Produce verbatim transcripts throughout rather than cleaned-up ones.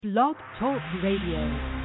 Blog Talk Radio.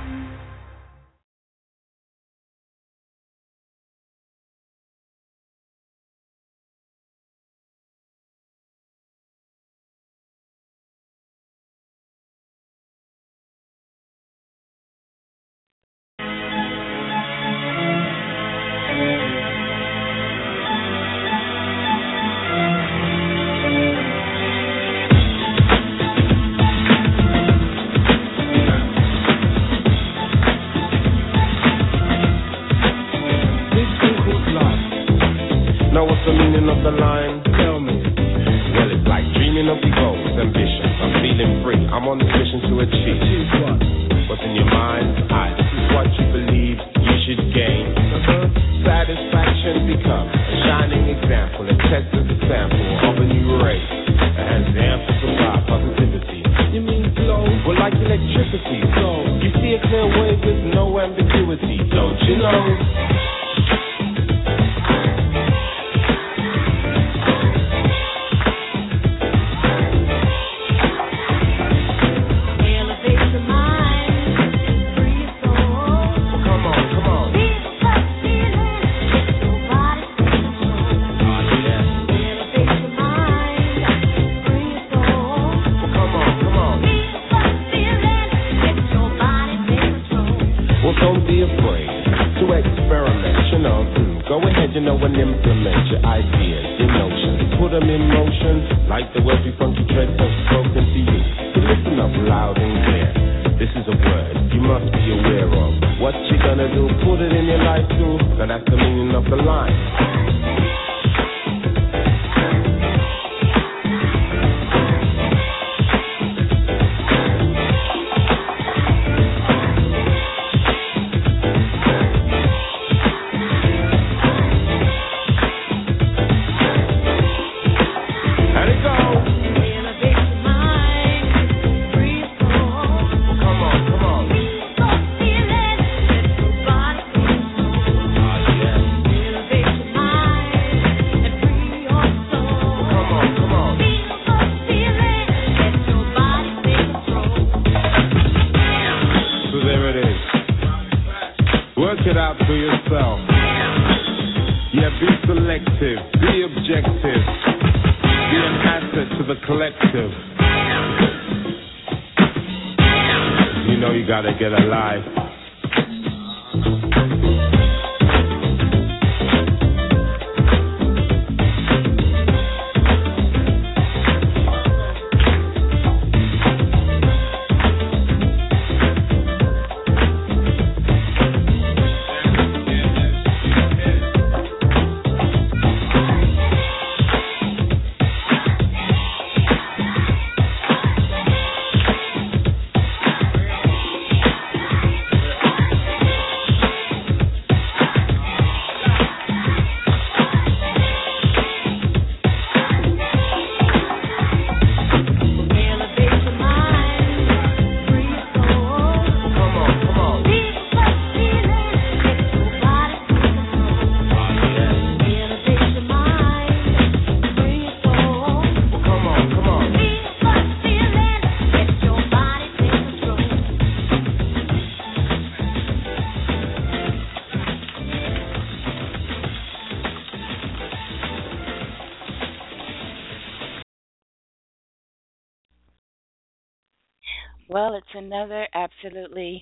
Well, it's another absolutely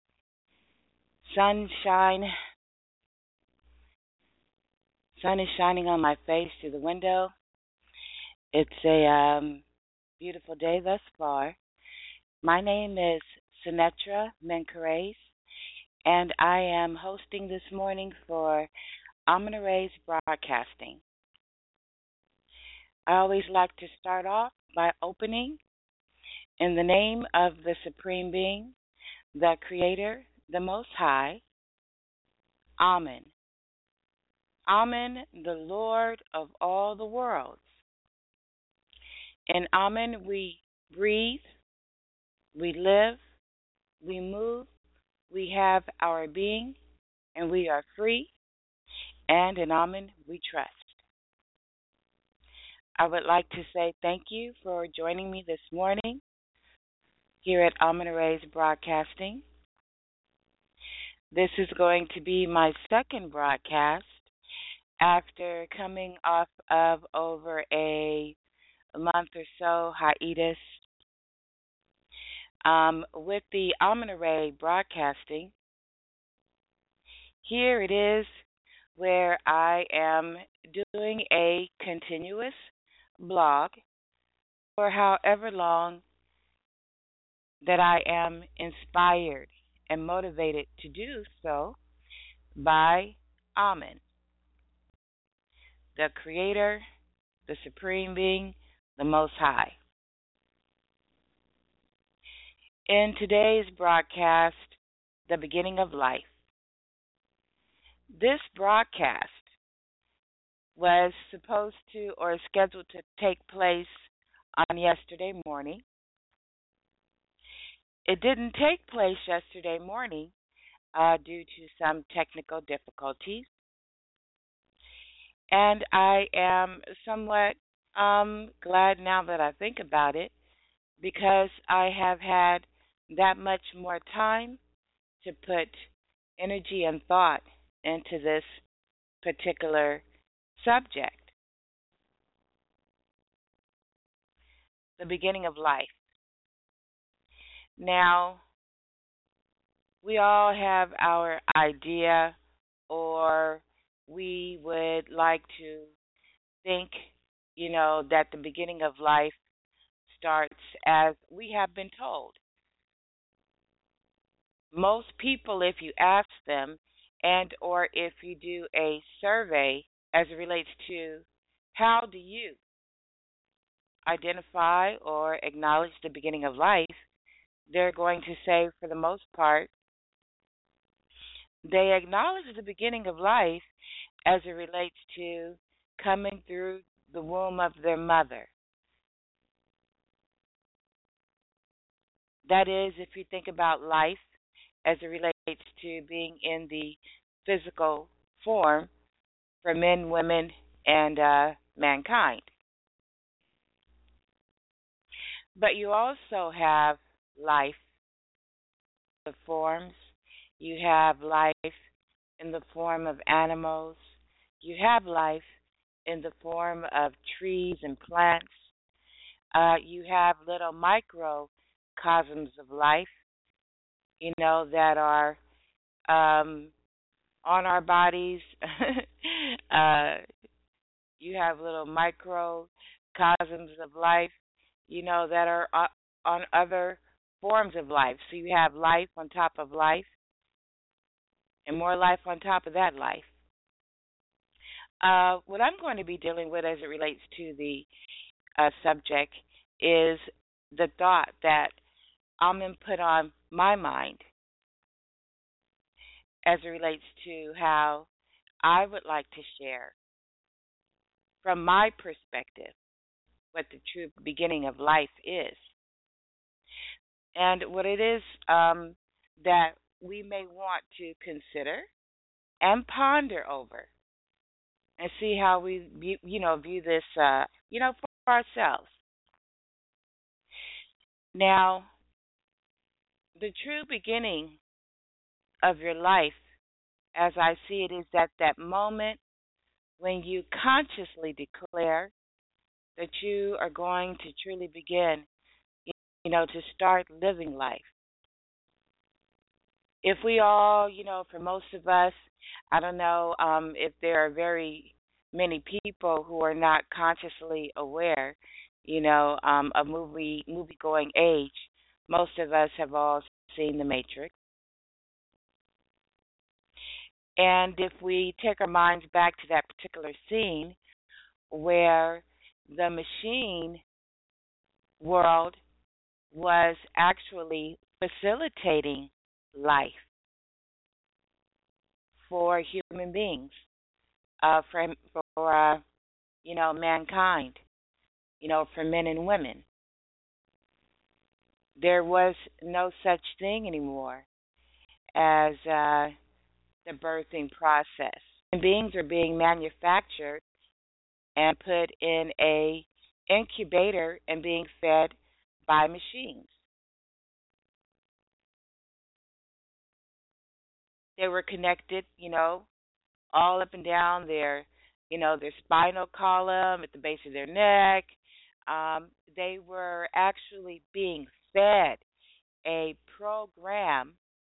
sunshine. Sun is shining on my face through the window. It's a um, beautiful day thus far. My name is Sinetra Menkares, and I am hosting this morning for Amina Ray's Broadcasting. I always like to start off by opening in the name of the Supreme Being, the Creator, the Most High, Amen. Amen, the Lord of all the worlds. In Amen we breathe, we live, we move, we have our being, and we are free, and in Amen we trust. I would like to say thank you for joining me this morning here at Amina Ray's Broadcasting. This is going to be my second broadcast after coming off of over a month or so hiatus um, with the Amina Ray Broadcasting. Here it is where I am doing a continuous blog for however long that I am inspired and motivated to do so by Amen, the Creator, the Supreme Being, the Most High. In today's broadcast, The Beginning of Life. This broadcast was supposed to or scheduled to take place on yesterday morning. It didn't take place yesterday morning uh, due to some technical difficulties. And I am somewhat um, glad now that I think about it because I have had that much more time to put energy and thought into this particular subject. The beginning of life. Now, we all have our idea, or we would like to think, you know, that the beginning of life starts as we have been told. Most people, if you ask them, and or if you do a survey as it relates to how do you identify or acknowledge the beginning of life, they're going to say, for the most part, they acknowledge the beginning of life as it relates to coming through the womb of their mother. That is, if you think about life as it relates to being in the physical form for men, women, and uh, mankind. But you also have life in the forms. You have life in the form of animals. You have life in the form of trees and plants. Uh, you have little microcosms of life, you know, that are um, on our bodies. uh, you have little microcosms of life, you know, that are on other forms of life. So you have life on top of life and more life on top of that life. Uh, what I'm going to be dealing with as it relates to the uh, subject is the thought that I'm going to put on my mind as it relates to how I would like to share from my perspective what the true beginning of life is. And what it is um, that we may want to consider and ponder over and see how we, view, you know, view this, uh, you know, for ourselves. Now, the true beginning of your life, as I see it, is at that moment when you consciously declare that you are going to truly begin, you know, to start living life. If we all, you know, for most of us, I don't know um, if there are very many people who are not consciously aware, you know, um, of movie movie going age. Most of us have all seen The Matrix. And if we take our minds back to that particular scene where the machine world was actually facilitating life for human beings, uh, for, for uh, you know, mankind, you know, for men and women. There was no such thing anymore as uh, the birthing process. And beings are being manufactured and put in a incubator and being fed by machines. They were connected, you know, all up and down their, you know, their spinal column, at the base of their neck. Um, they were actually being fed a program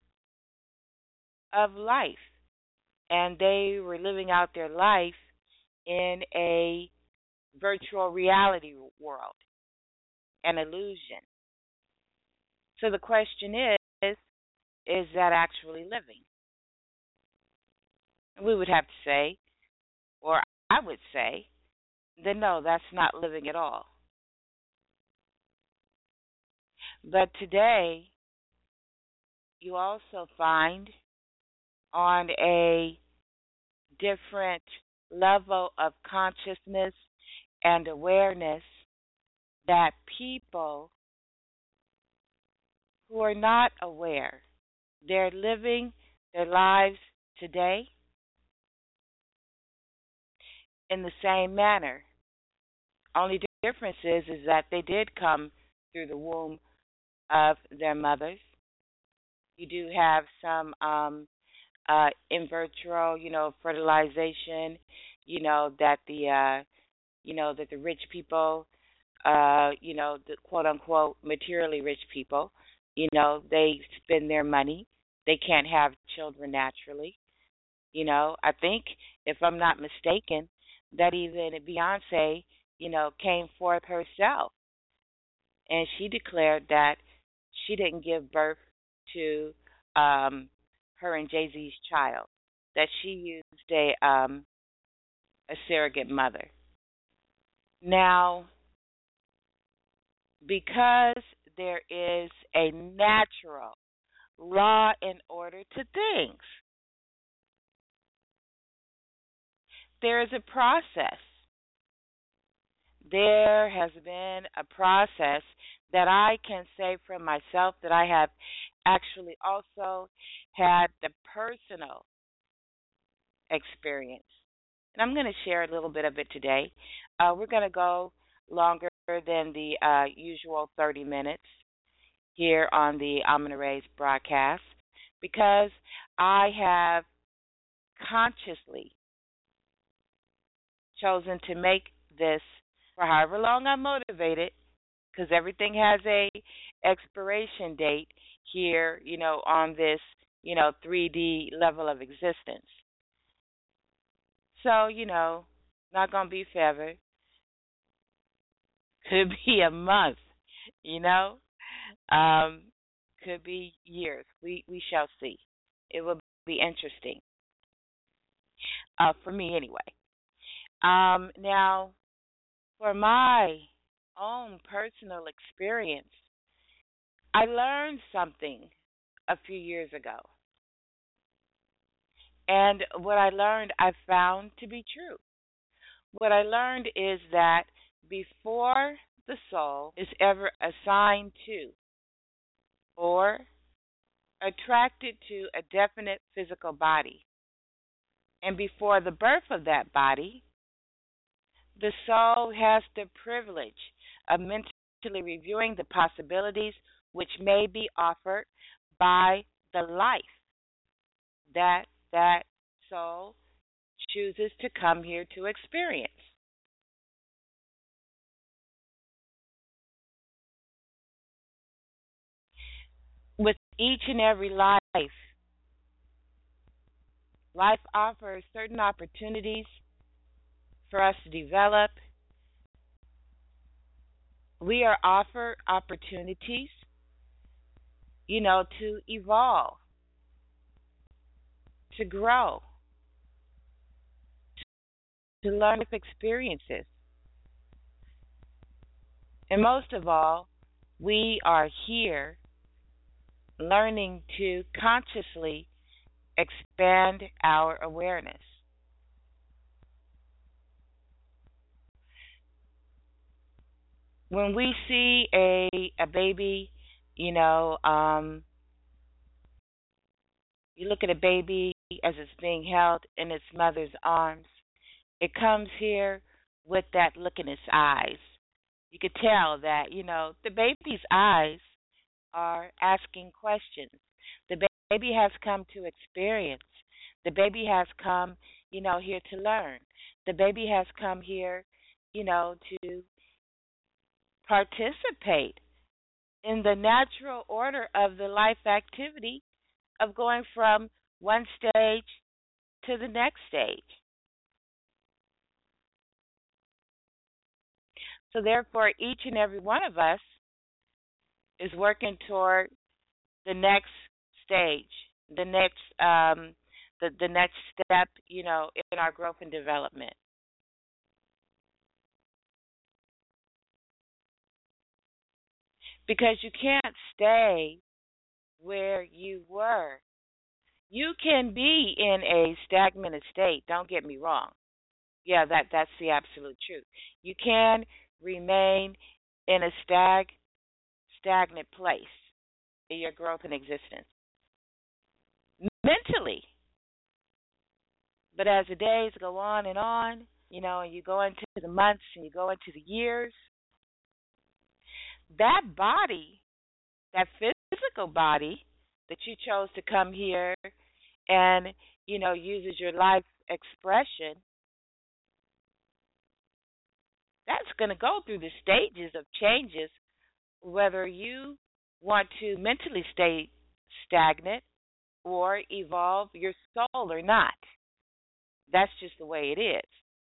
of life, and they were living out their life in a virtual reality world, an illusion. So the question is, is that actually living? We would have to say, or I would say, that no, that's not living at all. But today, you also find on a different level of consciousness and awareness that people who are not aware, they're living their lives today in the same manner. Only difference is, is that they did come through the womb of their mothers. You do have some um, uh, in vitro, you know, fertilization, you know, that the, uh, you know, that the rich people, uh, you know, the quote unquote materially rich people, you know, they spend their money. They can't have children naturally. You know, I think, if I'm not mistaken, that even Beyonce, you know, came forth herself and she declared that she didn't give birth to um, her and Jay Z's child, that she used a um, a surrogate mother. Now, because there is a natural law and order to things, there is a process. There has been a process that I can say for myself that I have actually also had the personal experience. And I'm going to share a little bit of it today. Uh, we're going to go longer than the uh, usual thirty minutes here on the Amina Ray's broadcast because I have consciously chosen to make this for however long I'm motivated, because everything has a expiration date here, you know, on this, you know, three D level of existence. So, you know, not going to be forever. Could be a month, you know. Um, could be years. We we shall see. It will be interesting. Uh, for me anyway. Um, now, for my own personal experience, I learned something a few years ago. And what I learned, I found to be true. What I learned is that before the soul is ever assigned to or attracted to a definite physical body, and before the birth of that body, the soul has the privilege of mentally reviewing the possibilities which may be offered by the life that that soul chooses to come here to experience. With each and every life, life offers certain opportunities for us to develop. We are offered opportunities, you know, to evolve, to grow, to learn life experiences. And most of all, we are here learning to consciously expand our awareness. When we see a a baby, you know, um, you look at a baby as it's being held in its mother's arms. It comes here with that look in its eyes. You could tell that, you know, the baby's eyes are asking questions. The baby has come to experience. The baby has come, you know, here to learn. The baby has come here, you know, to participate in the natural order of the life activity of going from one stage to the next stage. So, therefore, each and every one of us is working toward the next stage, the next, um, the the next step, you know, in our growth and development. Because you can't stay where you were. You can be in a stagnant state. Don't get me wrong. Yeah, that that's the absolute truth. You can remain in a stag stagnant place in your growth and existence mentally. But as the days go on and on, you know, and you go into the months and you go into the years, that body, that physical body that you chose to come here and, you know, uses your life expression, that's going to go through the stages of changes, whether you want to mentally stay stagnant or evolve your soul or not. That's just the way it is.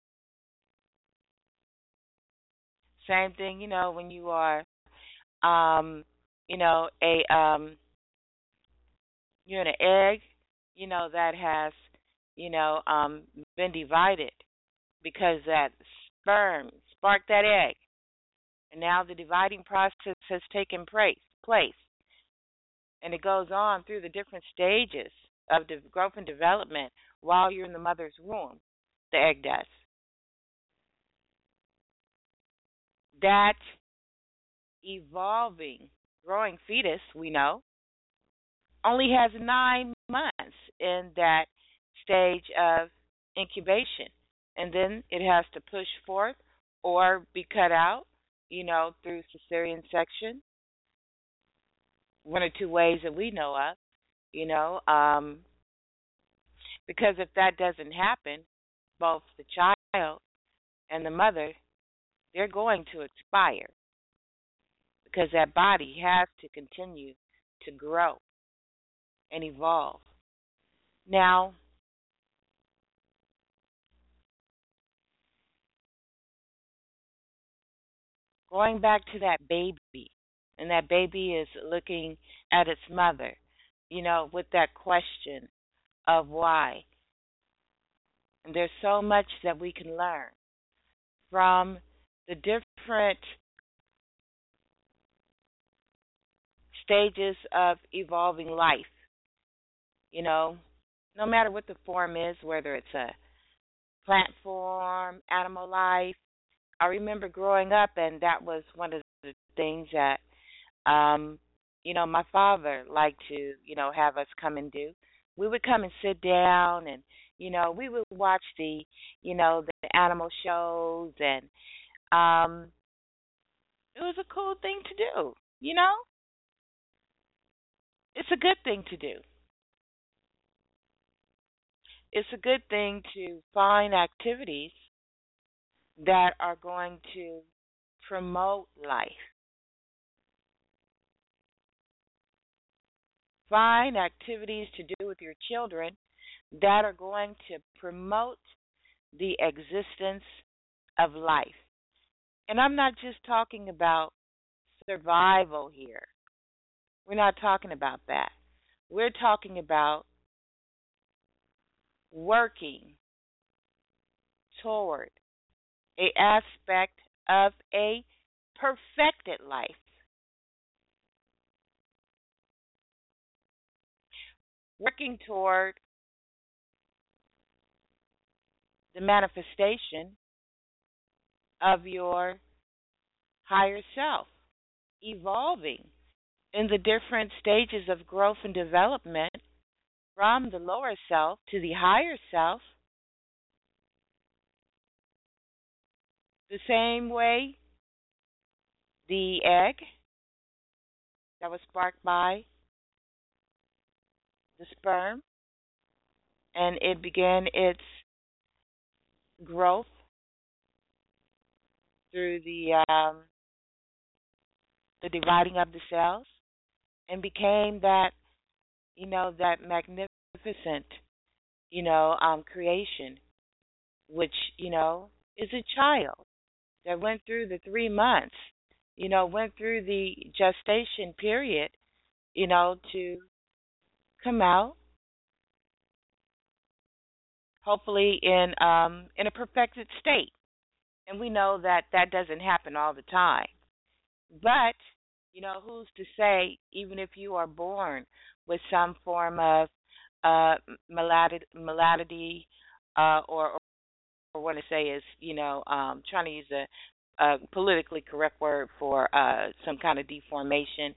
Same thing, you know, when you are, um, you know, a um, you're in an egg, you know, that has, you know, um, been divided because that sperm sparked that egg, and now the dividing process has taken place. Place, and it goes on through the different stages of de- growth and development while you're in the mother's womb. The egg does that. Evolving, growing fetus, we know, only has nine months in that stage of incubation. And then it has to push forth or be cut out, you know, through cesarean section, one or two ways that we know of, you know, um, because if that doesn't happen, both the child and the mother, they're going to expire because that body has to continue to grow and evolve. Now, going back to that baby, and that baby is looking at its mother, you know, with that question of why. And there's so much that we can learn from the different stages of evolving life, you know, no matter what the form is, whether it's a plant form, animal life. I remember growing up, and that was one of the things that, um, you know, my father liked to, you know, have us come and do. We would come and sit down, and, you know, we would watch the, you know, the animal shows, and um, it was a cool thing to do, you know? It's a good thing to do. It's a good thing to find activities that are going to promote life. Find activities to do with your children that are going to promote the existence of life. And I'm not just talking about survival here. We're not talking about that. We're talking about working toward a aspect of a perfected life. Working toward the manifestation of your higher self, evolving in the different stages of growth and development from the lower self to the higher self, the same way the egg that was sparked by the sperm, and it began its growth through the um, the dividing of the cells, and became that you know that magnificent you know um, creation, which you know is a child that went through the three months, you know, went through the gestation period, you know, to come out, hopefully in um, in a perfected state. And we know that that doesn't happen all the time. But you know, who's to say? Even if you are born with some form of uh, malady, malady uh, or or what I say is, you know, um, trying to use a, a politically correct word for uh, some kind of deformation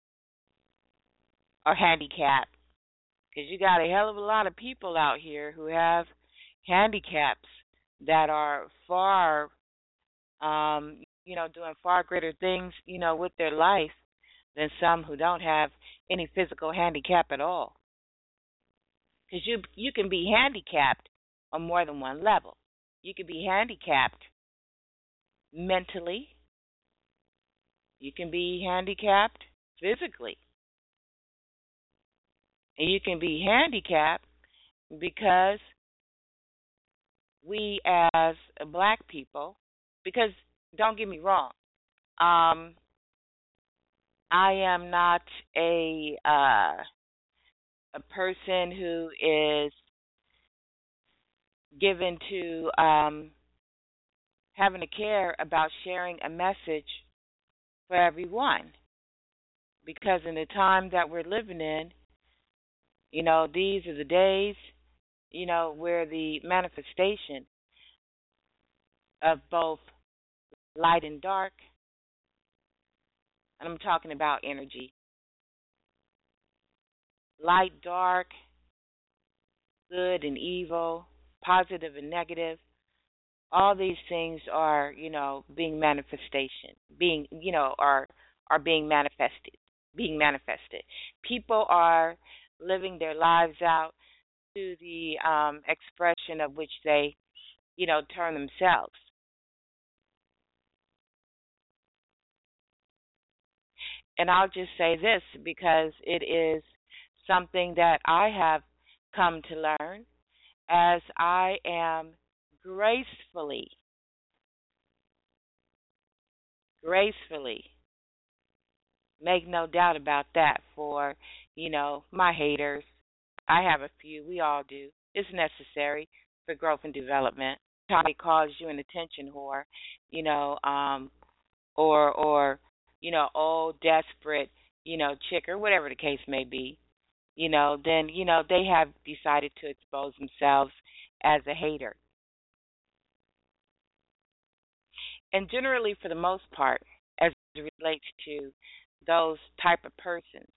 or handicap, because you got a hell of a lot of people out here who have handicaps that are far, um, you know, doing far greater things, you know, with their life than some who don't have any physical handicap at all. Because you you can be handicapped on more than one level. You can be handicapped mentally. You can be handicapped physically. And you can be handicapped because we as black people, because don't get me wrong, um, I am not a uh, a person who is given to um, having to care about sharing a message for everyone. Because in the time that we're living in, you know, these are the days, you know, where the manifestation of both light and dark, and I'm talking about energy, light, dark, good and evil, positive and negative, all these things are, you know, being manifestation, being, you know, are are being manifested, being manifested. People are living their lives out to the um, expression of which they, you know, turn themselves. And I'll just say this because it is something that I have come to learn as I am gracefully, gracefully, make no doubt about that for, you know, my haters. I have a few. We all do. It's necessary for growth and development. Somebody calls you an attention whore, you know, um, or or you know, old desperate, you know, chick or whatever the case may be, you know, then you know they have decided to expose themselves as a hater. And generally, for the most part, as it relates to those type of persons,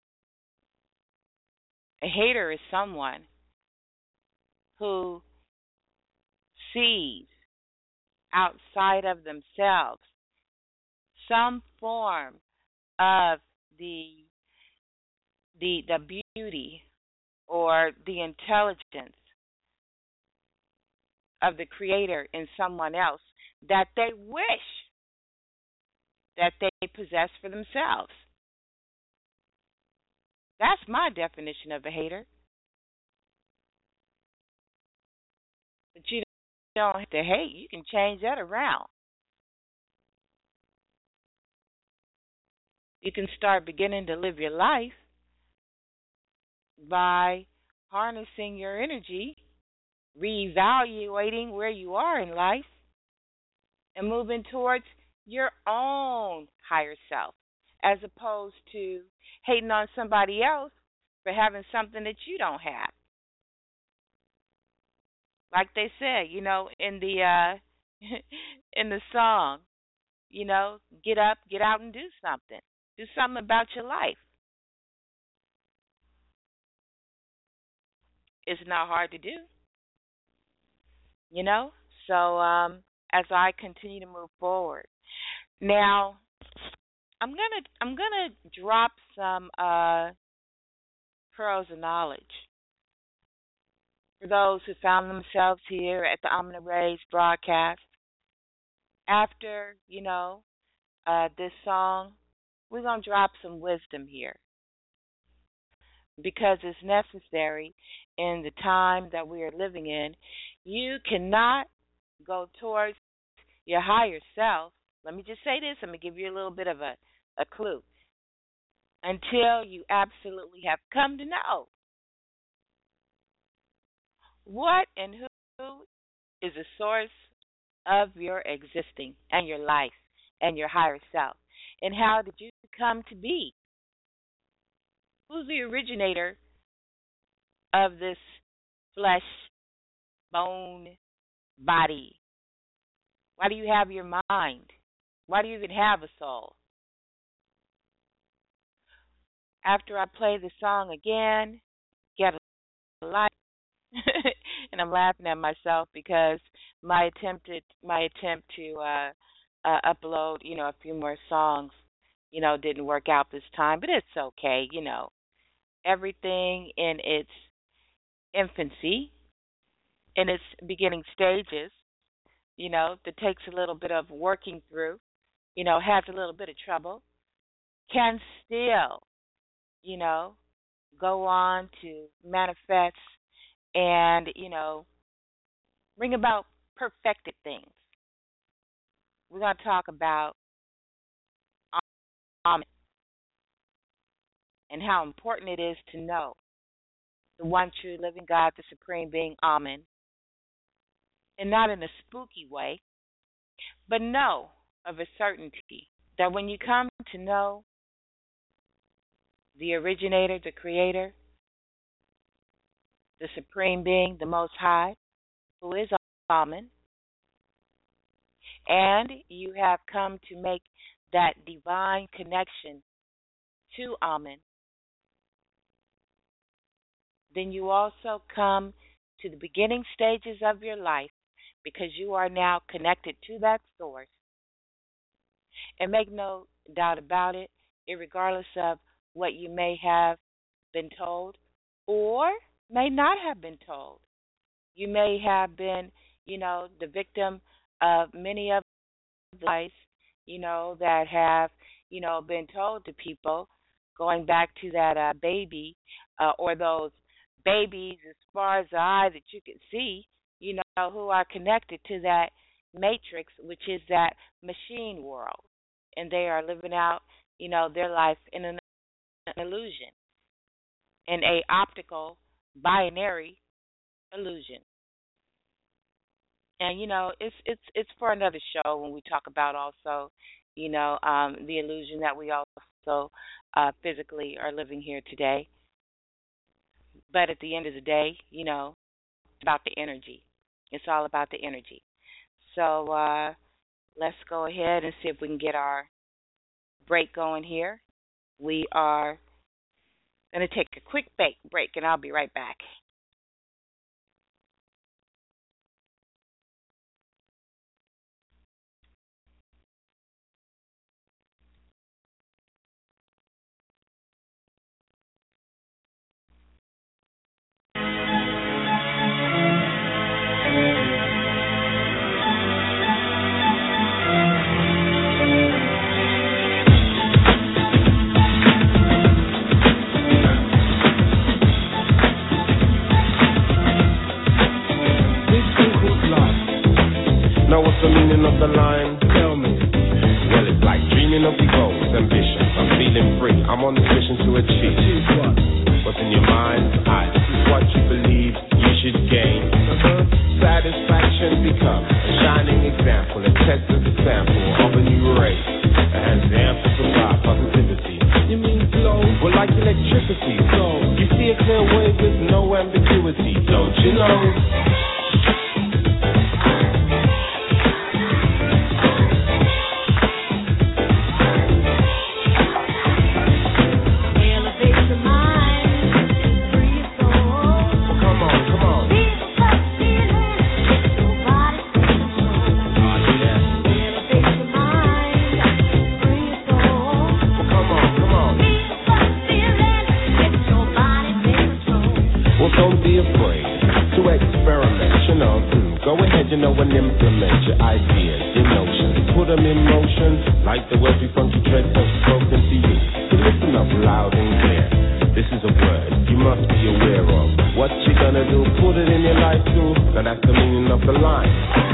a hater is someone who sees outside of themselves some form of the the the beauty or the intelligence of the creator in someone else that they wish that they possess for themselves. That's my definition of a hater. But you don't have to hate. You can change that around. You can start beginning to live your life by harnessing your energy, reevaluating where you are in life, and moving towards your own higher self, as opposed to hating on somebody else for having something that you don't have. Like they said, you know, in the uh in the song, you know, get up, get out and do something. Do something about your life. It's not hard to do, you know? So, um as I continue to move forward. Now, I'm going to I'm going to drop some uh pearls of knowledge. For those who found themselves here at the Omni Rays broadcast, after, you know, uh, this song, we're going to drop some wisdom here because it's necessary in the time that we are living in. You cannot go towards your higher self. Let me just say this. I'm going to give you a little bit of a, a clue. Until you absolutely have come to know what and who is the source of your existing and your life and your higher self. And how did you come to be? Who's the originator of this flesh, bone, body? Why do you have your mind? Why do you even have a soul? After I play the song again, get a light. And I'm laughing at myself because my attempted my attempt to uh, uh, upload, you know, a few more songs, you know, didn't work out this time. But it's okay, you know. Everything in its infancy, in its beginning stages, you know, that takes a little bit of working through, you know, has a little bit of trouble, can still, you know, go on to manifest and, you know, bring about perfected things. We're going to talk about Amen and how important it is to know the one true living God, the supreme being, Amen, and not in a spooky way, but know of a certainty that when you come to know the originator, the creator, the supreme being, the most high, who is Amen, and you have come to make that divine connection to Amen, then you also come to the beginning stages of your life because you are now connected to that source. And make no doubt about it, regardless of what you may have been told or may not have been told. You may have been, you know, the victim of many of the lies, you know, that have, you know, been told to people, going back to that uh, baby uh, or those babies as far as the eye that you can see, you know, who are connected to that matrix, which is that machine world. And they are living out, you know, their life in an, an illusion, in a optical binary illusion. And you know, it's it's it's for another show when we talk about also, you know, um, the illusion that we also uh, physically are living here today. But at the end of the day, you know, it's about the energy. It's all about the energy. So uh, let's go ahead and see if we can get our break going here. We are going to take a quick break, break, and I'll be right back. Now what's the meaning of the line? Tell me. Well, it's like dreaming of the goals, ambitions. I'm feeling free. I'm on this mission to achieve. Achieve what? What's in your mind? I. What you believe you should gain. Uh-huh. Satisfaction become a shining example, a test of the sample of a new race. That has the ample supply positivity. You mean flow? Well, like electricity. So you see a clear way with no ambiguity. Don't you know? Body afraid to experiment, you know. Mm, go ahead, you know, and implement your ideas, your notions. Put them in motion like the words we funky dreads have spoken to you. So listen up loud and clear. This is a word you must be aware of. What you gonna do? Put it in your life too. Now that's the meaning of the line.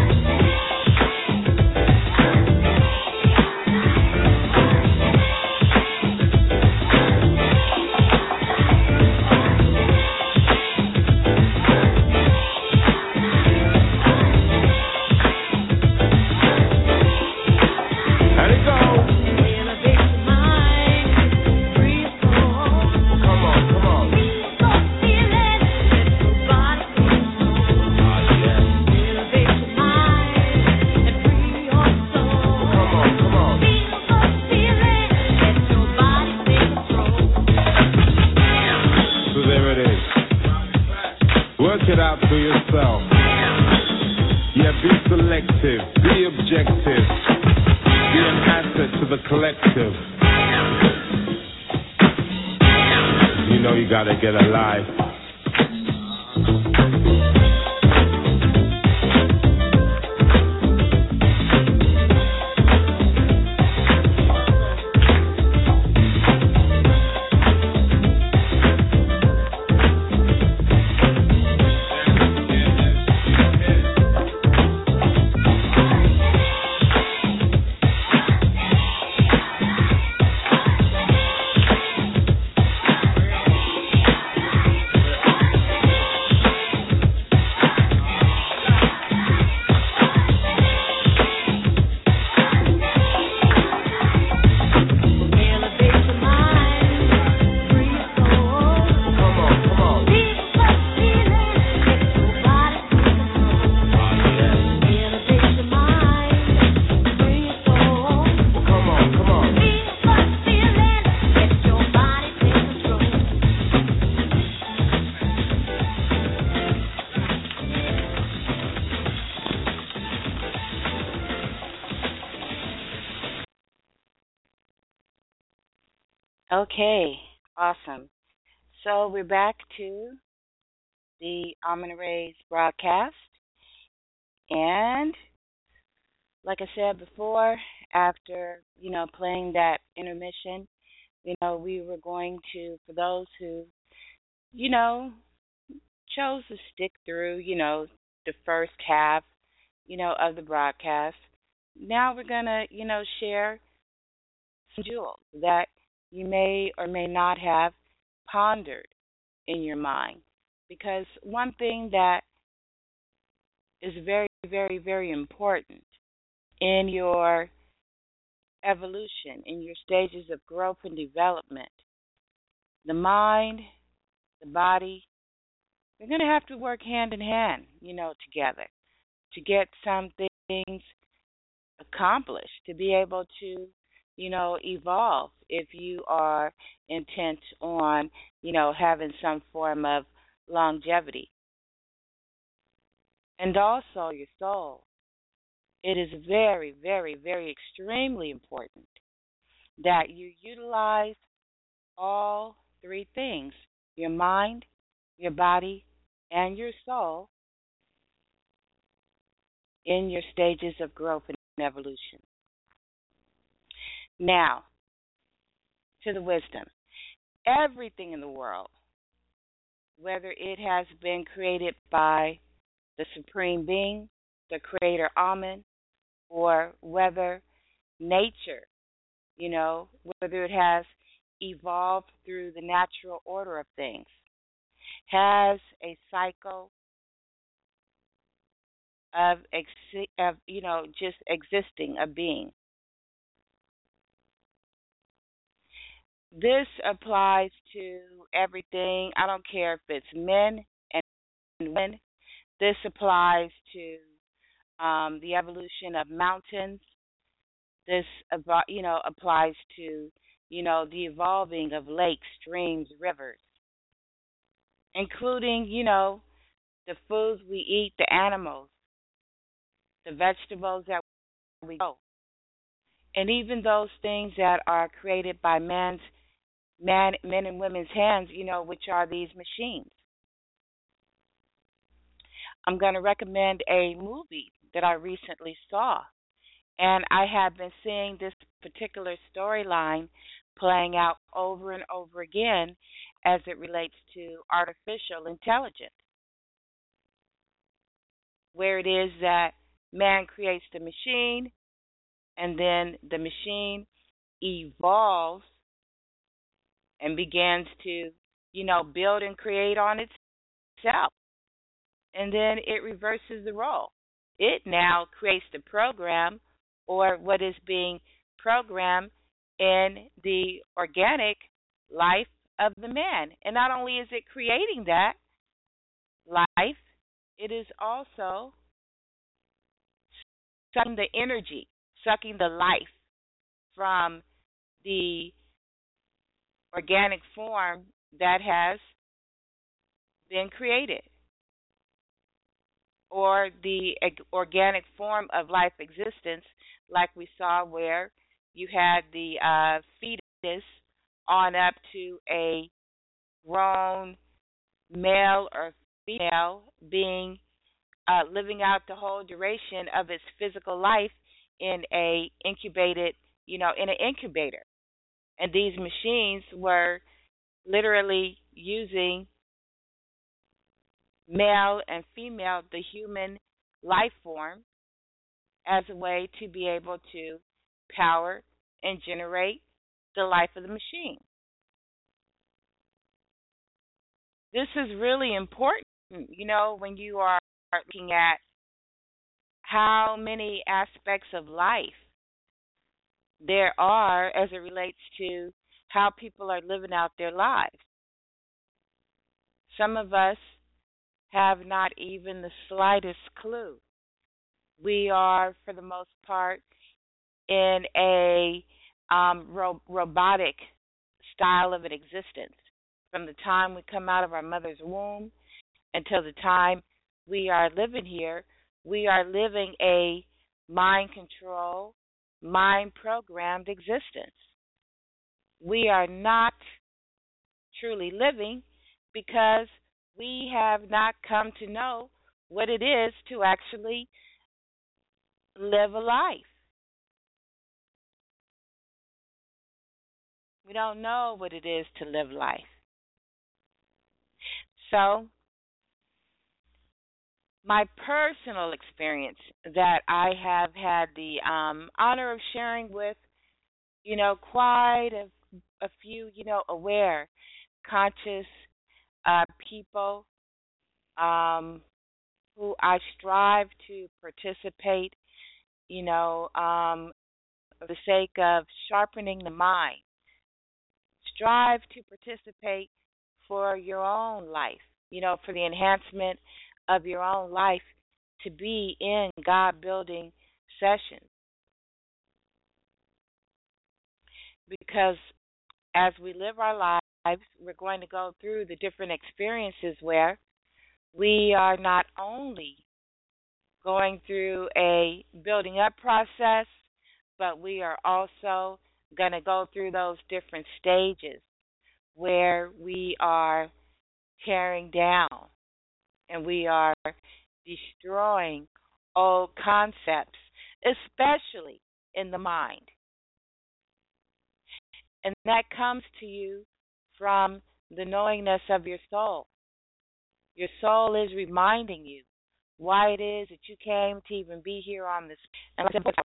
Gotta get alive. Okay, awesome. So we're back to the Amina Ray's broadcast. And like I said before, after, you know, playing that intermission, you know, we were going to, for those who, you know, chose to stick through, you know, the first half, you know, of the broadcast, now we're going to, you know, share some jewels that you may or may not have pondered in your mind. Because one thing that is very, very, very important in your evolution, in your stages of growth and development, the mind, the body, they're going to have to work hand in hand, you know, together to get some things accomplished, to be able to, you know, evolve if you are intent on, you know, having some form of longevity. And also your soul. It is very, very, very extremely important that you utilize all three things, your mind, your body, and your soul, in your stages of growth and evolution. Now, to the wisdom. Everything in the world, whether it has been created by the Supreme Being, the Creator Amen, or whether nature, you know, whether it has evolved through the natural order of things, has a cycle of, ex- of you know, just existing, a being. This applies to everything. I don't care if it's men and women. This applies to um, the evolution of mountains. This, you know, applies to, you know, the evolving of lakes, streams, rivers, including, you know, the foods we eat, the animals, the vegetables that we grow, and even those things that are created by man's man, men and women's hands, you know, which are these machines. I'm going to recommend a movie that I recently saw. And I have been seeing this particular storyline playing out over and over again as it relates to artificial intelligence, where it is that man creates the machine and then the machine evolves and begins to, you know, build and create on itself. And then it reverses the role. It now creates the program or what is being programmed in the organic life of the man. And not only is it creating that life, it is also sucking the energy, sucking the life from the organic form that has been created, or the organic form of life existence, like we saw where you had the uh, fetus on up to a grown male or female being uh, living out the whole duration of its physical life in a incubated, you know, in an incubator. And these machines were literally using male and female, the human life form, as a way to be able to power and generate the life of the machine. This is really important, you know, when you are looking at how many aspects of life there are as it relates to how people are living out their lives. Some of us have not even the slightest clue. We are, for the most part, in a um, ro- robotic style of an existence. From the time we come out of our mother's womb until the time we are living here, we are living a mind control, mind programmed existence. We are not truly living because we have not come to know what it is to actually live a life. We don't know what it is to live life. So, my personal experience that I have had the um, honor of sharing with, you know, quite a, a few, you know, aware, conscious uh, people um, who I strive to participate, you know, um, for the sake of sharpening the mind. Strive to participate for your own life, you know, for the enhancement of your own life, to be in God building sessions. Because as we live our lives, we're going to go through the different experiences where we are not only going through a building up process, but we are also going to go through those different stages where we are tearing down and we are destroying old concepts, especially in the mind. And that comes to you from the knowingness of your soul. Your soul is reminding you why it is that you came to even be here on this. And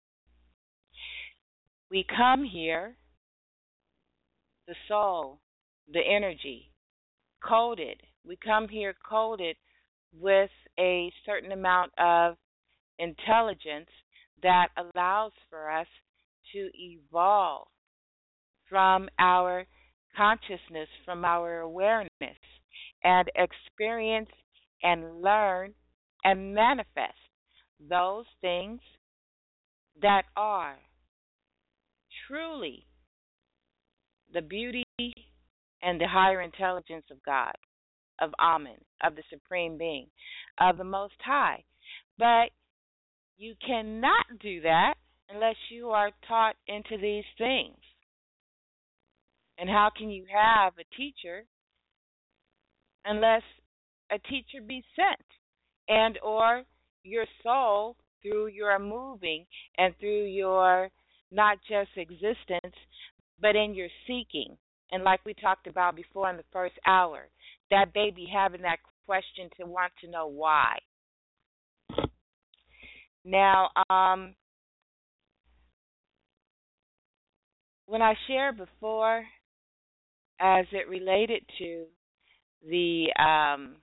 we come here, the soul, the energy, coded. We come here coded with a certain amount of intelligence that allows for us to evolve from our consciousness, from our awareness, and experience and learn and manifest those things that are truly the beauty and the higher intelligence of God, of Amen, of the Supreme Being, of the Most High. But you cannot do that unless you are taught into these things. And how can you have a teacher unless a teacher be sent? and or your soul through your moving and through your not just existence, but in your seeking. And like we talked about before in the first hour, that baby having that question to want to know why. Now, um, when I shared before, as it related to the um,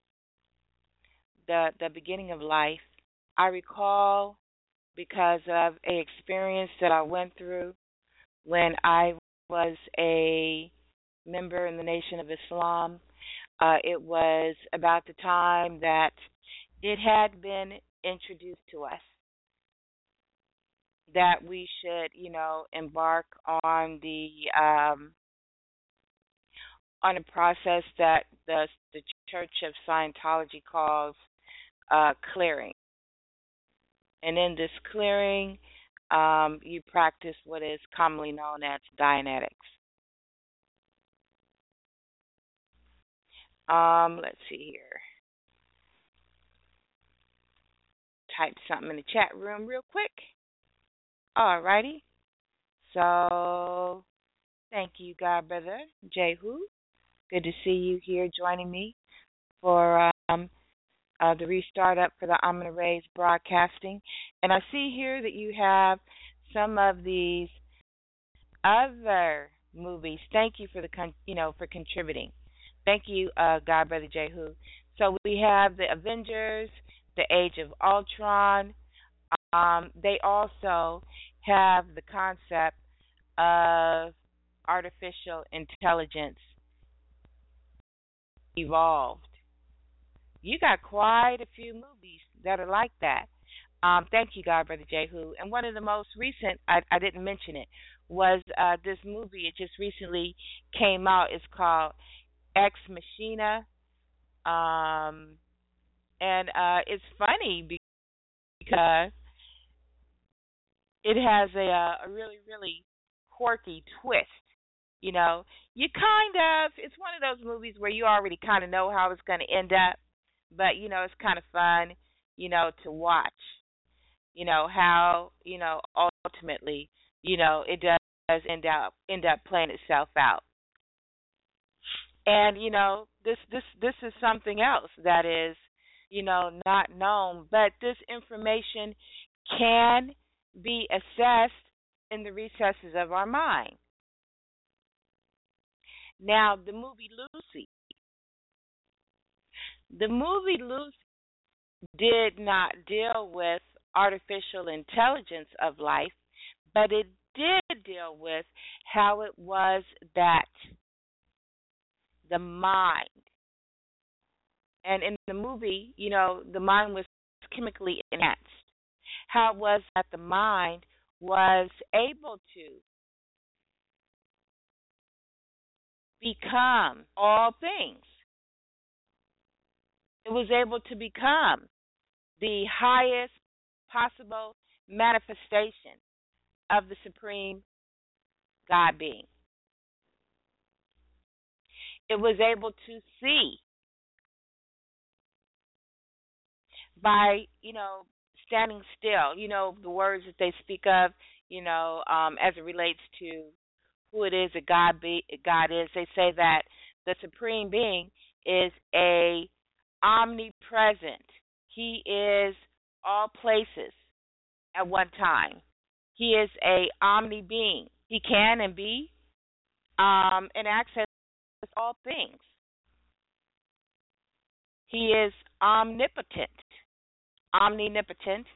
the the beginning of life, I recall because of a experience that I went through when I was a member in the Nation of Islam. Uh, it was about the time that it had been introduced to us that we should, you know, embark on the um, on a process that the the Church of Scientology calls uh, clearing. And in this clearing, um, you practice what is commonly known as Dianetics. Um, let's see here. Type something in the chat room real quick. All righty. So, thank you, God Brother Jehu. Good to see you here joining me for um, uh, the restart up for the Amina Ray's broadcasting. And I see here that you have some of these other movies. Thank you for the con- you know for contributing. Thank you, uh, God Brother Jehu. So we have the Avengers, the Age of Ultron. Um, they also have the concept of artificial intelligence evolved. You got quite a few movies that are like that. Um, thank you, God, Brother Jehu. And one of the most recent, I, I didn't mention it, was uh, this movie. It just recently came out. It's called Ex Machina. Um, and uh, it's funny because it has a, uh, a really, really quirky twist. You know, you kind of, it's one of those movies where you already kind of know how it's going to end up, but, you know, it's kind of fun, you know, to watch, you know, how, you know, ultimately, you know, it does end up, end up playing itself out. And, you know, this, this, this is something else that is, you know, not known, but this information can be assessed in the recesses of our mind. Now, the movie Lucy. The movie Lucy did not deal with artificial intelligence of life, but it did deal with how it was that the mind, and in the movie, you know, the mind was chemically enhanced. How it was that the mind was able to become all things. It was able to become the highest possible manifestation of the supreme God being. It was able to see by, you know, standing still, you know, the words that they speak of, you know, um, as it relates to who it is that God be God is. They say that the supreme being is a omnipresent. He is all places at one time. He is a omni being. He can and be um, and access all things. He is omnipotent, omnipotent.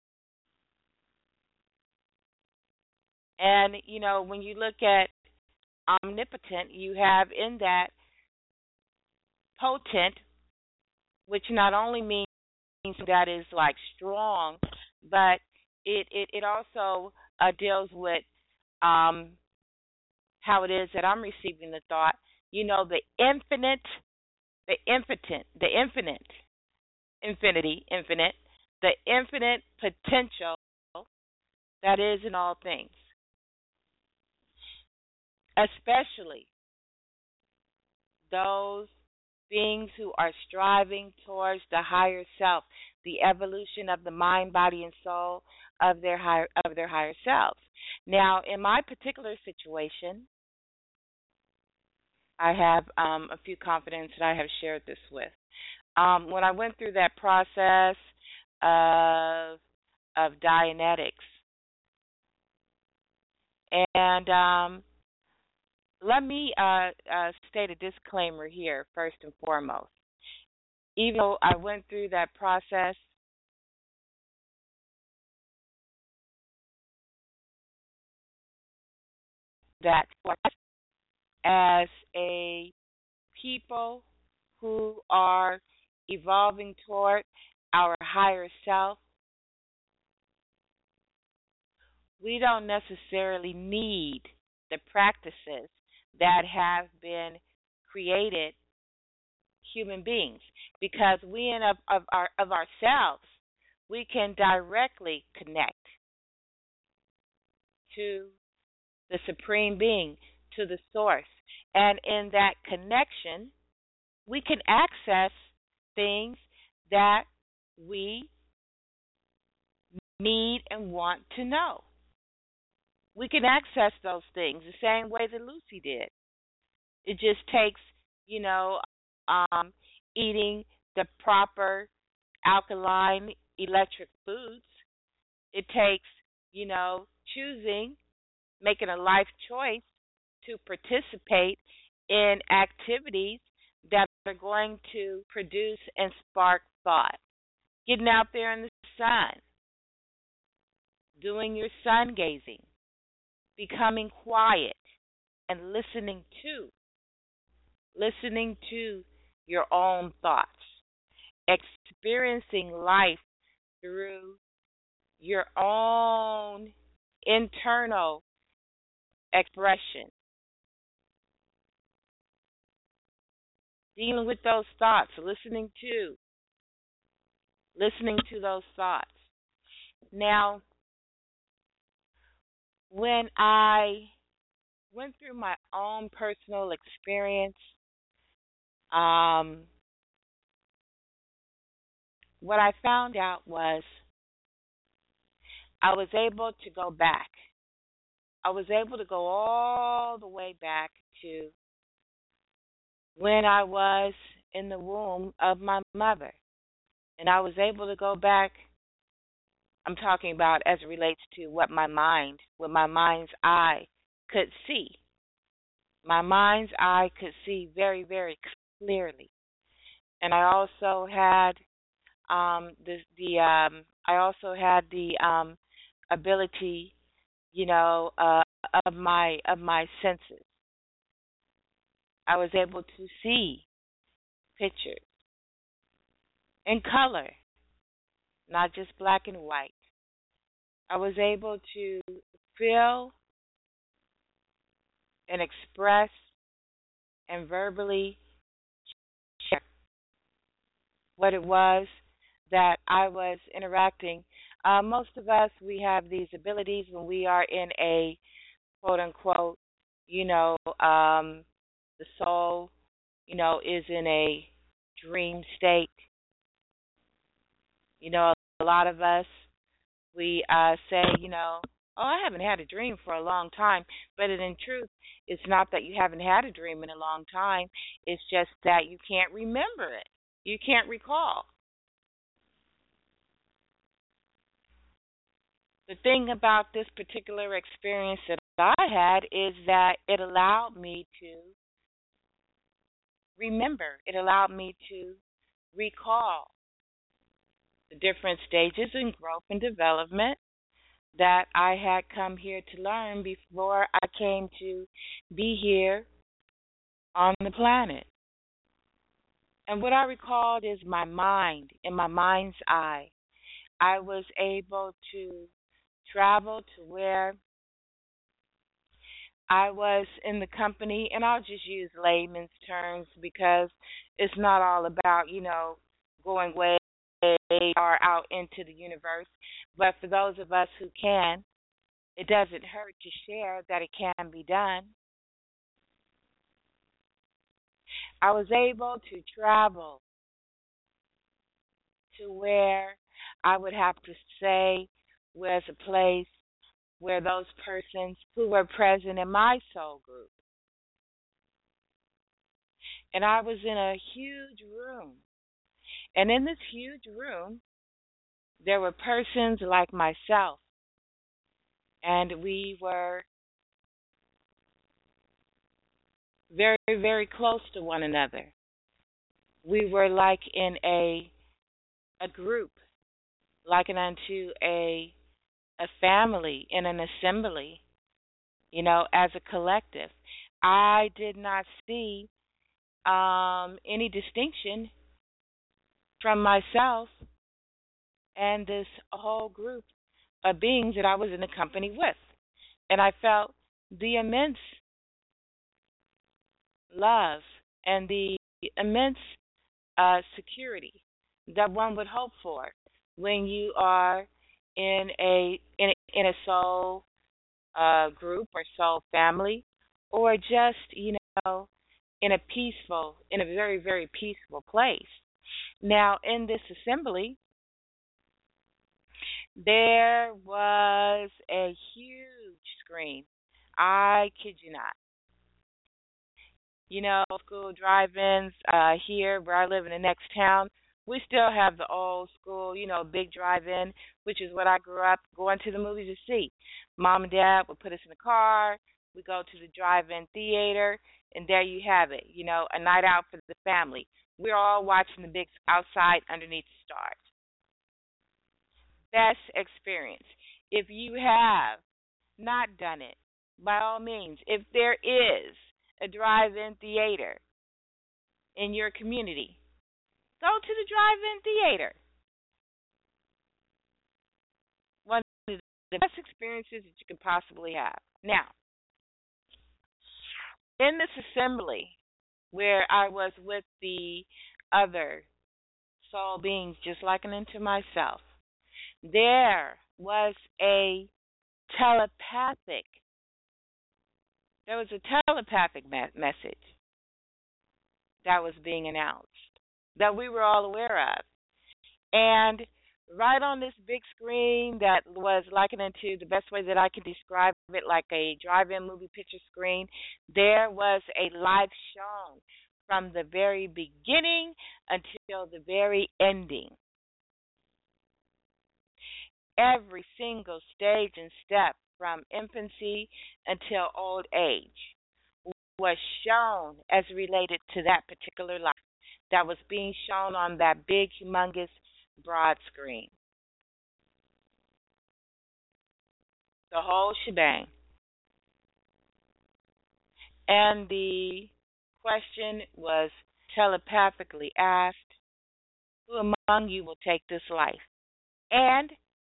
And, you know, when you look at omnipotent, you have in that potent, which not only means that is like strong, but it, it, it also uh, deals with um, how it is that I'm receiving the thought, you know, the infinite, the impotent, the infinite, infinity, infinite, the infinite potential that is in all things, especially those beings who are striving towards the higher self, the evolution of the mind, body, and soul of their higher of their higher selves. Now, in my particular situation, I have um, a few confidants that I have shared this with. Um, when I went through that process of of Dianetics, and um, let me uh, uh, state a disclaimer here first and foremost. Even though I went through that process, that as a people who are evolving toward our higher self, we don't necessarily need the practices that have been created human beings, because we in of, of our of ourselves, we can directly connect to the supreme being, to the source, and in that connection we can access things that we need and want to know. We can access those things the same way that Lucy did. It just takes, you know, um, eating the proper alkaline electric foods. It takes, you know, choosing, making a life choice to participate in activities that are going to produce and spark thought. Getting out there in the sun, doing your sun gazing, becoming quiet, and listening to, listening to your own thoughts, experiencing life through your own internal expression, dealing with those thoughts, listening to, listening to those thoughts. Now, when I went through my own personal experience, um, what I found out was I was able to go back. I was able to go all the way back to when I was in the womb of my mother. And I was able to go back, I'm talking about as it relates to what my mind, what my mind's eye could see. My mind's eye could see very, very clearly. And I also had um, the the um, I also had the um, ability, you know, uh, of my of my senses. I was able to see pictures in color, not just black and white. I was able to feel and express and verbally share what it was that I was interacting. Uh, most of us, we have these abilities when we are in a quote unquote, you know, um, the soul, you know, is in a dream state. You know, a lot of us, we uh, say, you know, oh, I haven't had a dream for a long time. But in truth, it's not that you haven't had a dream in a long time. It's just that you can't remember it. You can't recall. The thing about this particular experience that I had is that it allowed me to remember. It allowed me to recall the different stages in growth and development that I had come here to learn before I came to be here on the planet. And what I recalled is my mind, in my mind's eye. I was able to travel to where I was in the company, and I'll just use layman's terms because it's not all about, you know, going way far out into the universe. But for those of us who can, it doesn't hurt to share that it can be done. I was able to travel to where I would have to say was a place where those persons who were present in my soul group. And I was in a huge room. And in this huge room, there were persons like myself. And we were very, very close to one another. We were like in a a group, likened unto a a family in an assembly, you know, as a collective. I did not see um, any distinction from myself and this whole group of beings that I was in the company with. And I felt the immense love and the immense uh, security that one would hope for when you are in a in a, in a soul uh, group or soul family, or just you know in a peaceful, in a very very peaceful place. Now, in this assembly, there was a huge screen. I kid you not. You know, school drive-ins uh, here where I live in the next town, we still have the old school, you know, big drive-in, which is what I grew up going to the movies to see. Mom and Dad would put us in the car. We go to the drive-in theater, and there you have it, you know, a night out for the family. We're all watching the big outside underneath the stars. Best experience. If you have not done it, by all means, if there is a drive-in theater in your community, go to the drive-in theater. One of the best experiences that you could possibly have. Now, in this assembly where I was with the other soul beings, just likened unto myself, there was a telepathic, there was a telepathic me- message that was being announced that we were all aware of. And right on this big screen that was likened unto, the best way that I can describe it, like a drive-in movie picture screen, there was a live shown from the very beginning until the very ending. Every single stage and step from infancy until old age was shown as related to that particular life that was being shown on that big, humongous, broad screen. The whole shebang. And the question was telepathically asked, who among you will take this life? And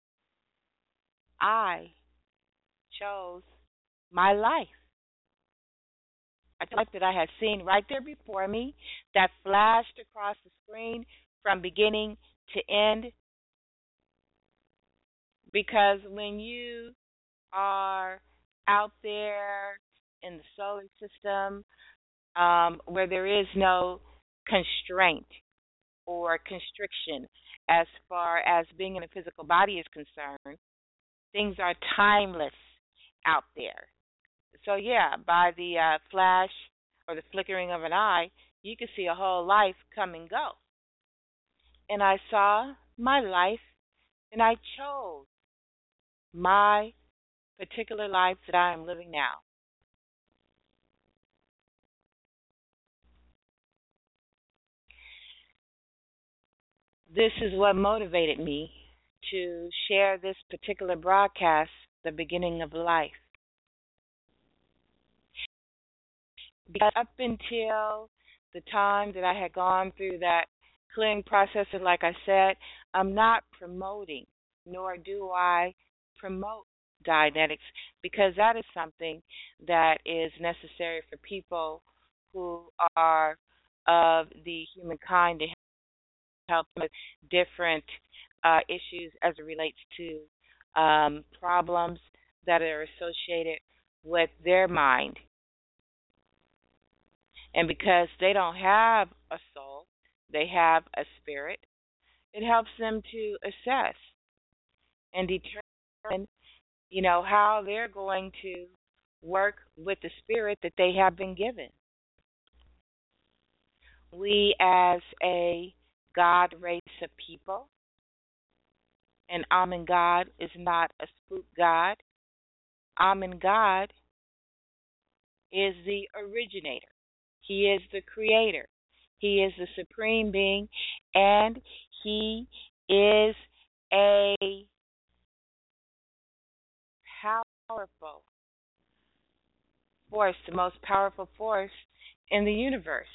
I chose my life. A life that I had seen right there before me that flashed across the screen from beginning to end. Because when you are out there in the solar system um, where there is no constraint or constriction as far as being in a physical body is concerned, things are timeless out there. So, yeah, by the uh, flash or the flickering of an eye, you can see a whole life come and go. And I saw my life, and I chose my particular life that I am living now. This is what motivated me to share this particular broadcast, the beginning of life. Because up until the time that I had gone through that clearing process, and like I said, I'm not promoting, nor do I promote Dianetics, because that is something that is necessary for people who are of the humankind to help with different uh, issues as it relates to um, problems that are associated with their mind. And because they don't have a soul, they have a spirit, it helps them to assess and determine, you know, how they're going to work with the spirit that they have been given. We, as a God race of people, and Amen God is not a spook God. Amen God is the originator. He is the creator. He is the supreme being, and he is a powerful force, the most powerful force in the universe.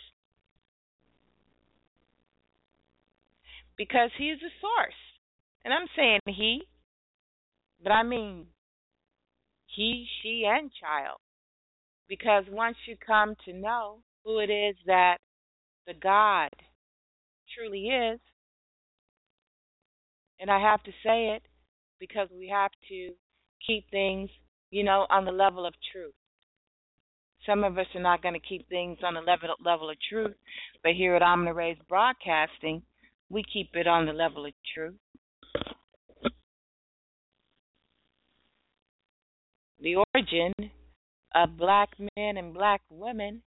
Because he is the source. And I'm saying he, but I mean he, she, and child. Because once you come to know who it is that the God truly is, and I have to say it because we have to keep things, you know, on the level of truth. Some of us are not going to keep things on the level level of truth, but here at Omni Rays Broadcasting, we keep it on the level of truth. The origin of black men and black women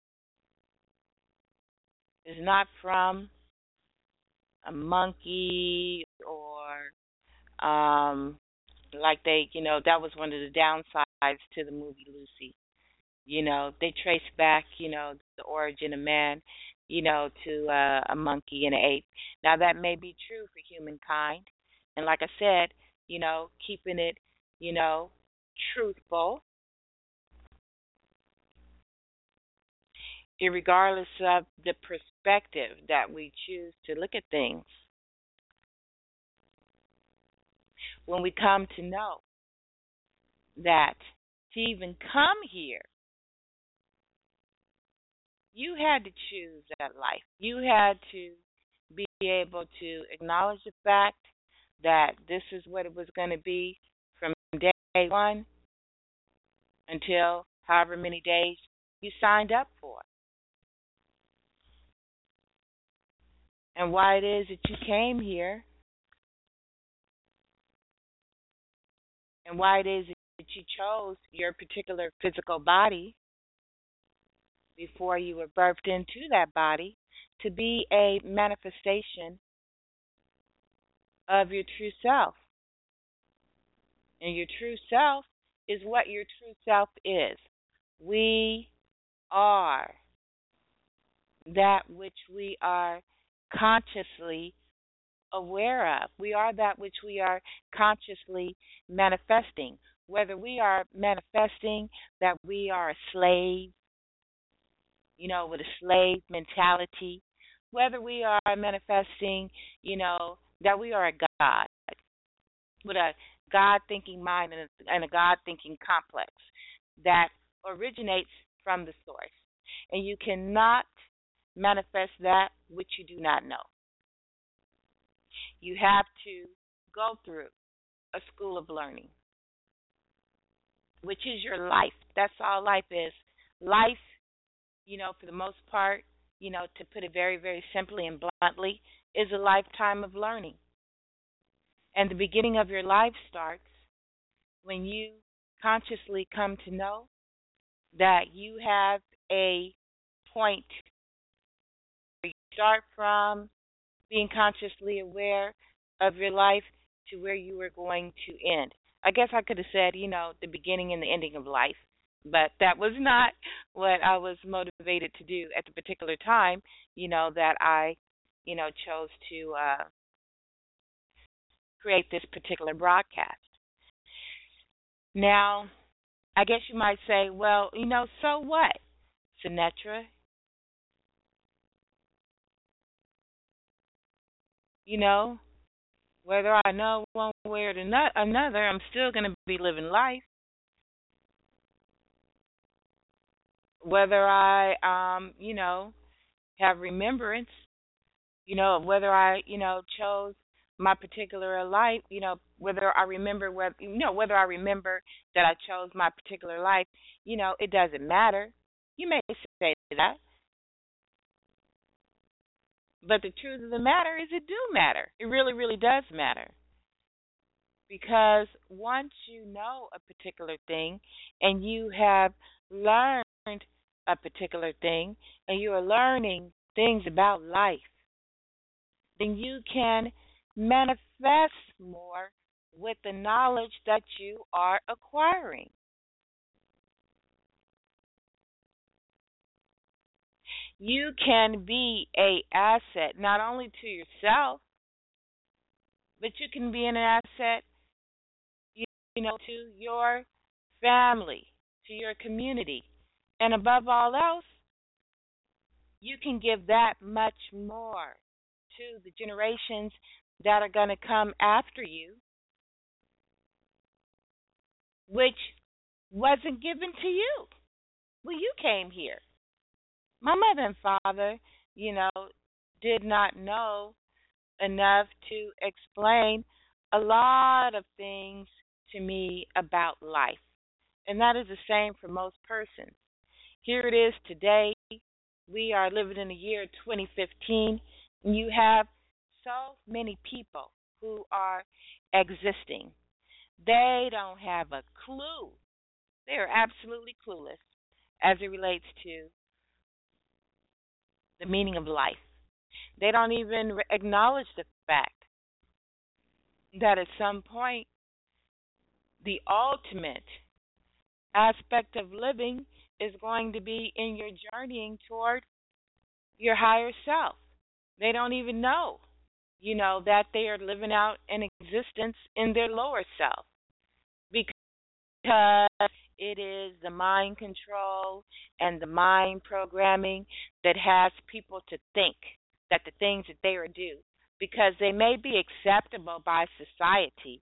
is not from a monkey or um, like they, you know, that was one of the downsides to the movie Lucy. You know, they trace back, you know, the origin of man, you know, to uh, a monkey and an ape. Now, that may be true for humankind. And like I said, you know, keeping it, you know, truthful, regardless of the perspective that we choose to look at things. When we come to know that to even come here, you had to choose that life. You had to be able to acknowledge the fact that this is what it was going to be from day one until however many days you signed up for. And why it is that you came here, and why it is that you chose your particular physical body before you were birthed into that body to be a manifestation of your true self. And your true self is what your true self is. We are that which we are consciously aware of. We are that which we are consciously manifesting. Whether we are manifesting that we are a slave, you know, with a slave mentality, whether we are manifesting, you know, that we are a God, with a God-thinking mind and a, and a God-thinking complex that originates from the source. And you cannot manifest that which you do not know. You have to go through a school of learning, which is your life. That's all life is. Life, you know, for the most part, you know, to put it very, very simply and bluntly, is a lifetime of learning. And the beginning of your life starts when you consciously come to know that you have a point where you start from being consciously aware of your life to where you are going to end. I guess I could have said, you know, the beginning and the ending of life, but that was not what I was motivated to do at the particular time, you know, that I, you know, chose to uh, create this particular broadcast. Now, I guess you might say, well, you know, so what, Sinetra? You know, whether I know one way or another, I'm still going to be living life. Whether I, um, you know, have remembrance, you know, whether I, you know, chose my particular life, you know, whether I remember, whether, you know, whether I remember that I chose my particular life, you know, it doesn't matter. You may say that. But the truth of the matter is it do matter. It really, really does matter. Because once you know a particular thing and you have learned a particular thing and you are learning things about life, then you can manifest more with the knowledge that you are acquiring. You can be a asset not only to yourself, but you can be an asset, you know, to your family, to your community, and above all else, you can give that much more to the generations that are going to come after you, which wasn't given to you when you came here. My mother and father, you know, did not know enough to explain a lot of things to me about life. And that is the same for most persons. Here it is today. We are living in the year twenty fifteen, and you have so many people who are existing. They don't have a clue. They are absolutely clueless as it relates to the meaning of life. They don't even acknowledge the fact that at some point, the ultimate aspect of living is going to be in your journeying toward your higher self. They don't even know, you know, that they are living out an existence in their lower self because it is the mind control and the mind programming that has people to think that the things that they are due, because they may be acceptable by society.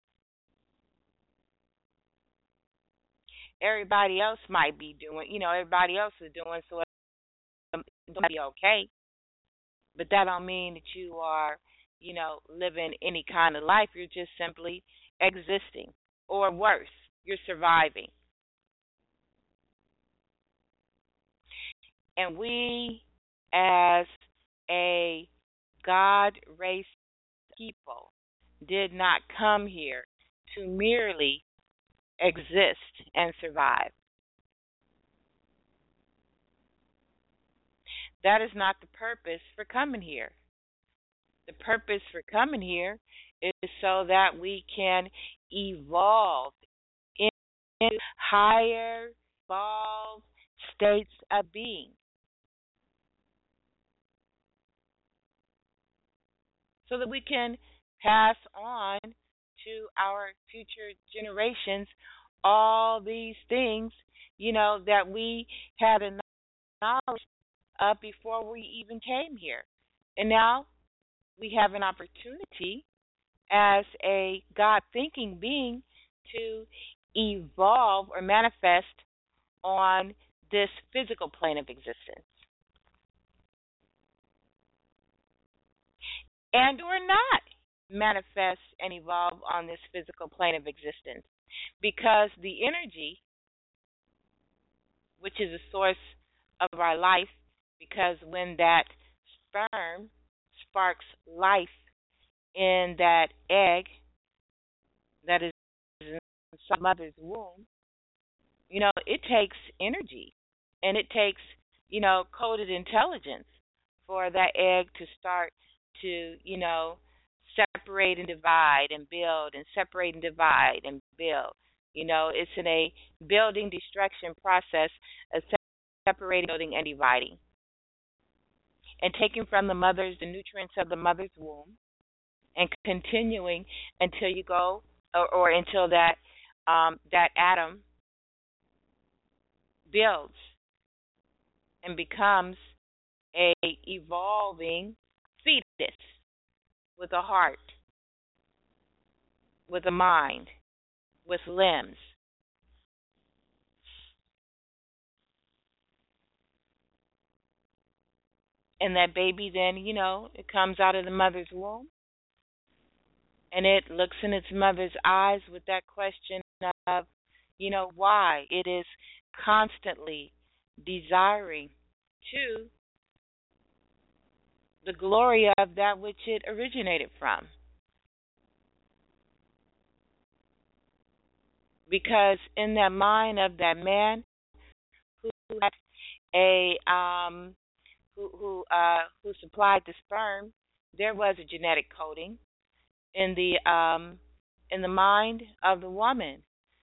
Everybody else might be doing, you know, everybody else is doing, so it's going to be okay. But that don't mean that you are, you know, living any kind of life. You're just simply existing, or worse, you're surviving. And we, as a God race people, did not come here to merely exist and survive. That is not the purpose for coming here. The purpose for coming here is so that we can evolve into higher, evolved states of being. So that we can pass on to our future generations all these things, you know, that we had a knowledge of before we even came here. And now we have an opportunity as a God-thinking being to evolve or manifest on this physical plane of existence. And or not manifest and evolve on this physical plane of existence. Because the energy, which is the source of our life, because when that sperm sparks life in that egg that is inside mother's womb, you know, it takes energy and it takes, you know, coded intelligence for that egg to start to, you know, separate and divide and build and separate and divide and build. You know, it's in a building destruction process of separating, building, and dividing. And taking from the mother's, the nutrients of the mother's womb, and continuing until you go, or, or until that um, that atom builds and becomes a evolving fetus with a heart, with a mind, with limbs. And that baby then, you know, it comes out of the mother's womb and it looks in its mother's eyes with that question of, you know, why. It is constantly desiring to the glory of that which it originated from. Because in that mind of that man who had a um, who who uh, who supplied the sperm, there was a genetic coding in the um, in the mind of the woman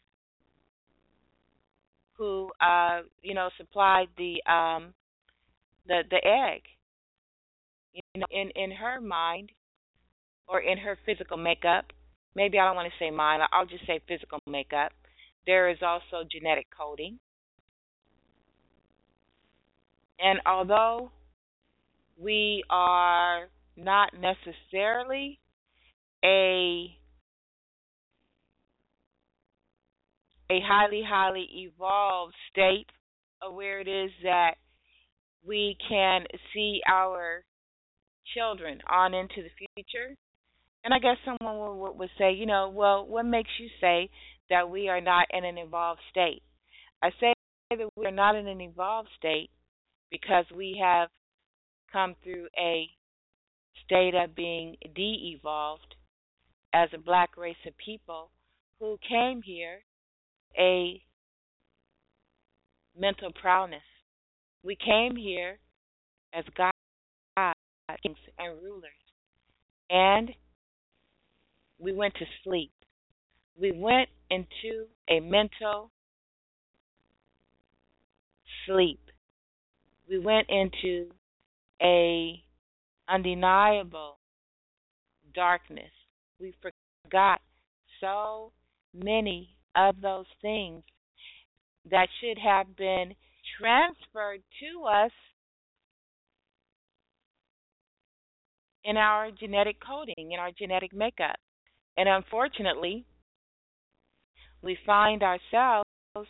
who uh, you know supplied the um, the the egg. You know, in in her mind or in her physical makeup. Maybe I don't want to say mind. I'll just say physical makeup. There is also genetic coding. And although we are not necessarily a a highly, highly evolved state of where it is that we can see our children on into the future. And I guess someone would, would say, you know, well, what makes you say that we are not in an evolved state? I say that we are not in an evolved state because we have come through a state of being de-evolved as a black race of people who came here a mental prowess. We came here as God, kings, and rulers. And we went to sleep. We went into a mental sleep. We went into a undeniable darkness. We forgot so many of those things that should have been transferred to us in our genetic coding, in our genetic makeup. And unfortunately, we find ourselves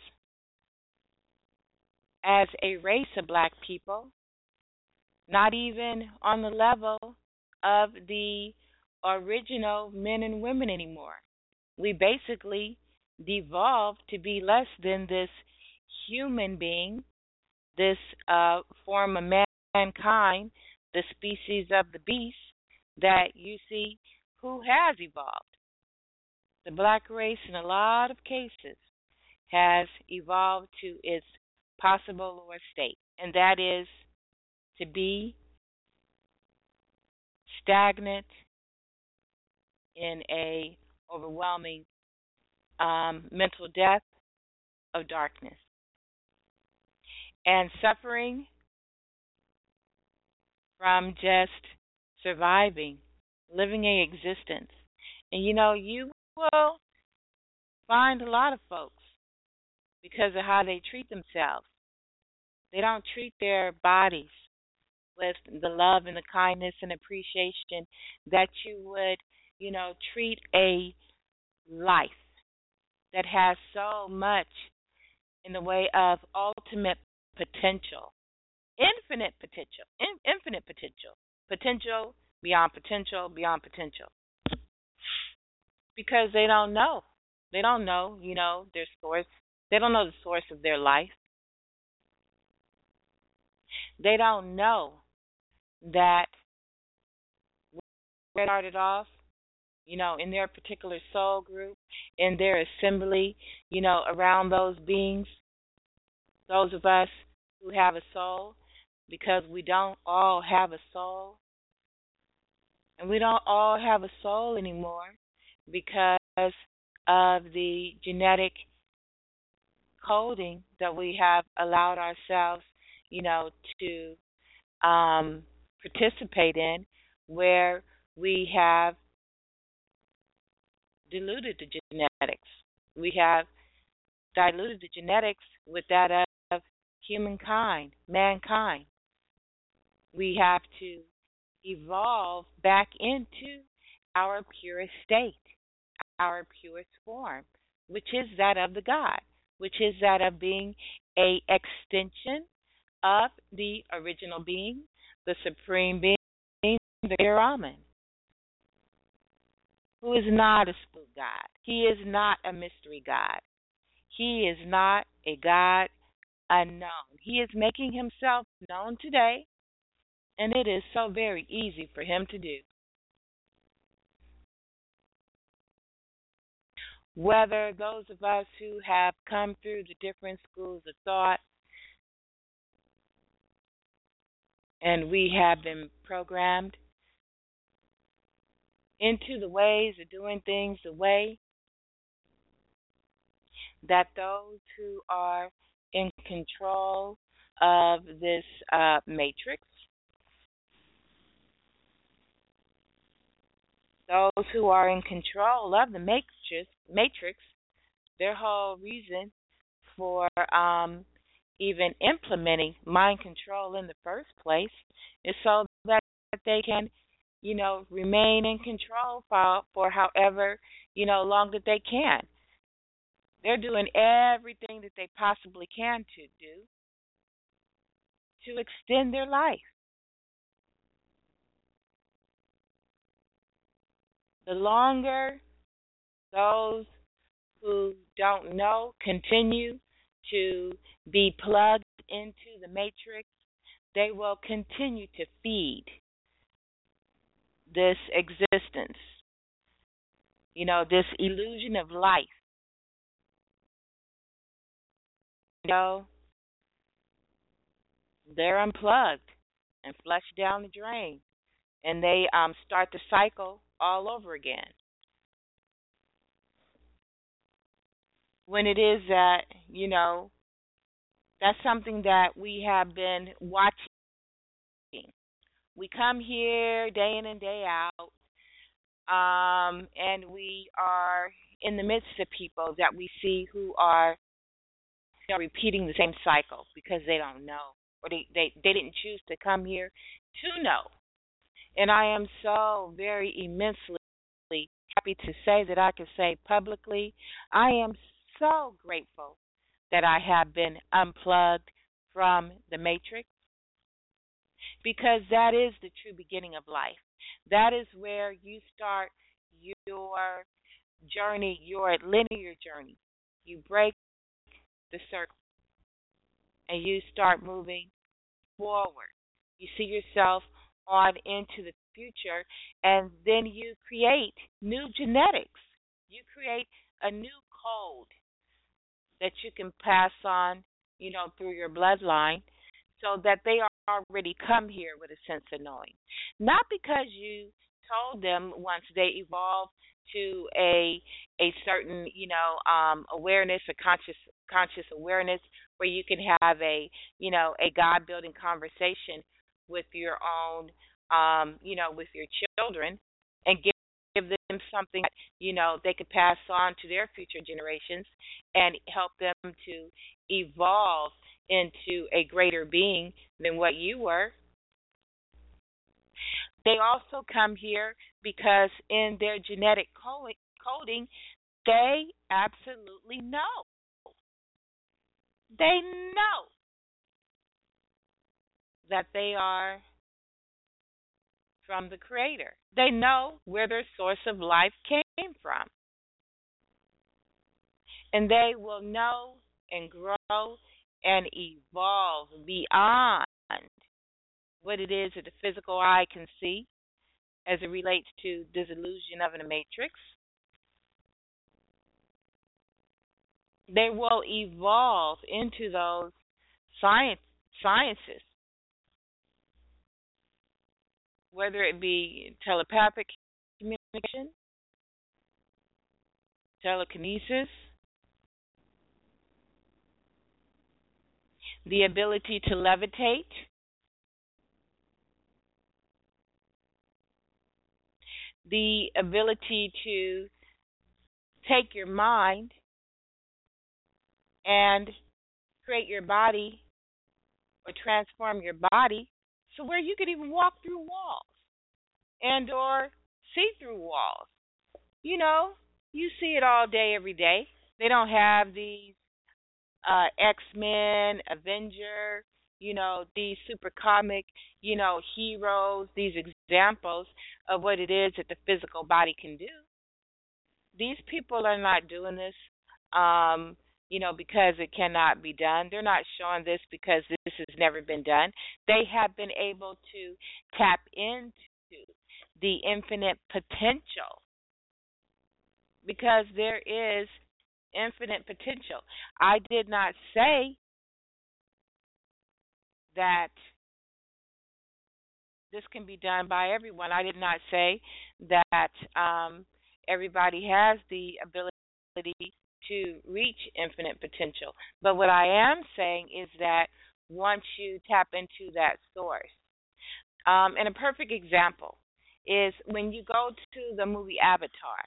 as a race of black people not even on the level of the original men and women anymore. We basically devolved to be less than this human being, this uh, form of mankind, the species of the beast that you see who has evolved. The black race, in a lot of cases, has evolved to its possible lower state, and that is to be stagnant in a overwhelming um, mental death of darkness and suffering from just surviving, living a existence. And you know, you will find a lot of folks, because of how they treat themselves, they don't treat their bodies with the love and the kindness and appreciation that you would, you know, treat a life that has so much in the way of ultimate potential, infinite potential, in, infinite potential, potential beyond potential, beyond potential. Because they don't know. They don't know, you know, their source. They don't know the source of their life. They don't know that when they started off, you know, in their particular soul group, in their assembly, you know, around those beings, those of us who have a soul, because we don't all have a soul. And we don't all have a soul anymore because of the genetic coding that we have allowed ourselves, you know, to um, participate in, where we have diluted the genetics. We have diluted the genetics with that of humankind, mankind. We have to evolve back into our purest state, our purest form, which is that of the God, which is that of being a extension of the original being, the supreme being, the Brahman, who is not a spook God. He is not a mystery God. He is not a God unknown. He is making himself known today, And it is so very easy for him to do. Whether those of us who have come through the different schools of thought and we have been programmed into the ways of doing things the way that those who are in control of this uh, matrix, those who are in control of the matrix, matrix, their whole reason for um, even implementing mind control in the first place is so that they can, you know, remain in control for, for however, you know, long that they can. They're doing everything that they possibly can to do to extend their life. The longer those who don't know continue to be plugged into the matrix, they will continue to feed this existence, you know, this illusion of life. You know, they're unplugged and flushed down the drain, and they um, start the cycle all over again. When it is that, you know, that's something that we have been watching. We come here day in and day out, um, and we are in the midst of people that we see who are, you know, repeating the same cycle because they don't know, or they, they, they didn't choose to come here to know. And I am so very immensely happy to say that I can say publicly, I am so grateful that I have been unplugged from the matrix, because that is the true beginning of life. That is where you start your journey, your linear journey. You break the circle and you start moving forward. You see yourself on into the future, and then you create new genetics. You create a new code that you can pass on, you know, through your bloodline, so that they are already come here with a sense of knowing. Not because you told them once they evolve to a a certain, you know, um, awareness, a conscious conscious awareness, where you can have a, you know, a God building conversation with your own, um, you know, with your children, and give give them something that, you know, they could pass on to their future generations and help them to evolve into a greater being than what you were. They also come here because in their genetic coding, they absolutely know. They know that they are from the Creator. They know where their source of life came from. And they will know and grow and evolve beyond what it is that the physical eye can see as it relates to this illusion of a matrix. They will evolve into those science, sciences, whether it be telepathic communication, telekinesis, the ability to levitate, the ability to take your mind and create your body or transform your body so where you could even walk through walls and or see through walls. You know, you see it all day, every day. They don't have these uh, X-Men, Avenger, you know, these super comic, you know, heroes, these examples of what it is that the physical body can do. These people are not doing this, um, you know, because it cannot be done. They're not showing this because this has never been done. They have been able to tap into the infinite potential because there is infinite potential. I did not say that this can be done by everyone. I did not say that um, everybody has the ability to reach infinite potential. But what I am saying is that once you tap into that source, um, and a perfect example is when you go to the movie Avatar.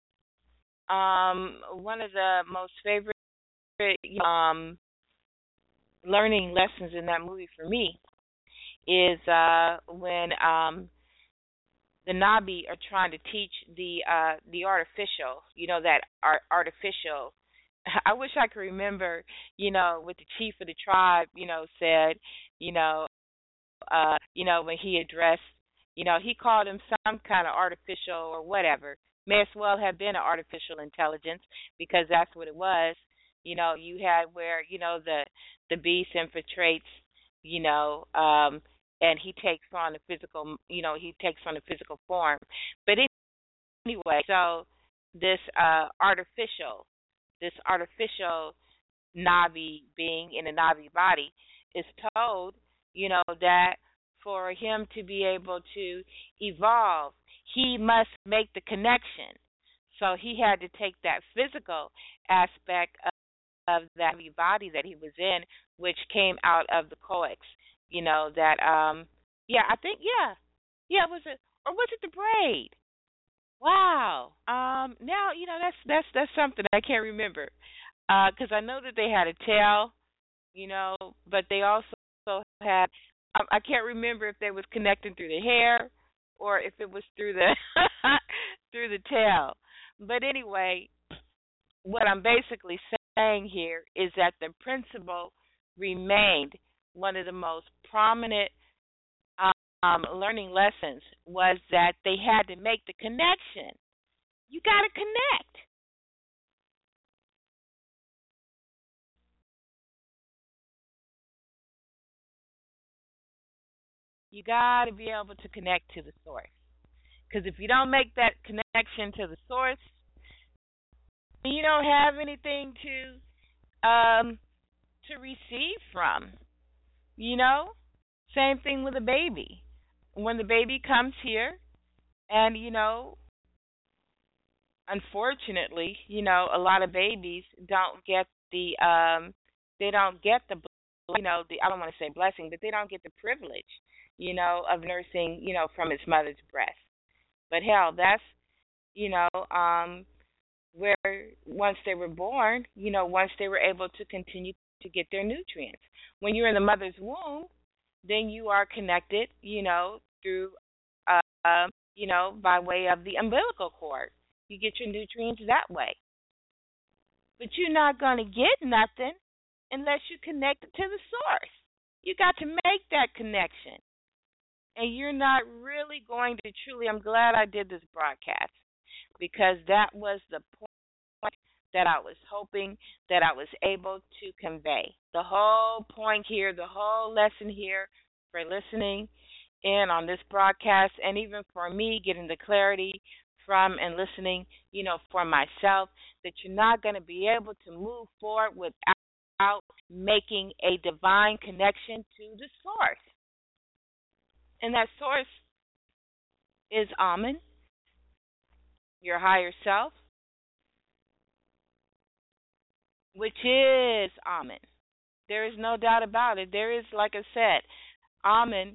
Um, one of the most favorite um, learning lessons in that movie for me is uh, when um, the Nabi are trying to teach the uh, the artificial, you know, that art, artificial. I wish I could remember, you know, what the chief of the tribe, you know, said, you know, uh, you know, when he addressed, you know, he called him some kind of artificial or whatever. May as well have been an artificial intelligence because that's what it was. You know, you had where, you know, the the beast infiltrates, you know, um, and he takes on the physical, you know, he takes on the physical form. But anyway, so this uh, artificial, this artificial Navi being in a Navi body is told, you know, that for him to be able to evolve, he must make the connection. So he had to take that physical aspect of, of that body that he was in, which came out of the coex. You know that. Um, yeah, I think. Yeah, yeah. Was it or was it the braid? Wow. Um, now you know that's that's that's something I can't remember because uh, I know that they had a tail, you know, but they also had. Um, I can't remember if they was connecting through the hair or if it was through the through the tail. But anyway, what I'm basically saying here is that the principle remained one of the most prominent um, learning lessons was that they had to make the connection. You got to connect. You got to be able to connect to the source. Because if you don't make that connection to the source, you don't have anything to um, to receive from. You know, same thing with a baby. When the baby comes here, and you know, unfortunately, you know, a lot of babies don't get the um, they don't get the you know the I don't want to say blessing, but they don't get the privilege, you know, of nursing, you know, from its mother's breast. But hell, that's you know um, where once they were born, you know, once they were able to continue to get their nutrients. When you're in the mother's womb, then you are connected, you know, through, uh, um, you know, by way of the umbilical cord. You get your nutrients that way. But you're not going to get nothing unless you connect it to the source. You got to make that connection. And you're not really going to truly, I'm glad I did this broadcast because that was the point that I was hoping that I was able to convey. The whole point here, the whole lesson here for listening in on this broadcast and even for me getting the clarity from and listening, you know, for myself, that you're not going to be able to move forward without making a divine connection to the source. And that source is Amen, your higher self, which is Amen. There is no doubt about it. There is, like I said, Amen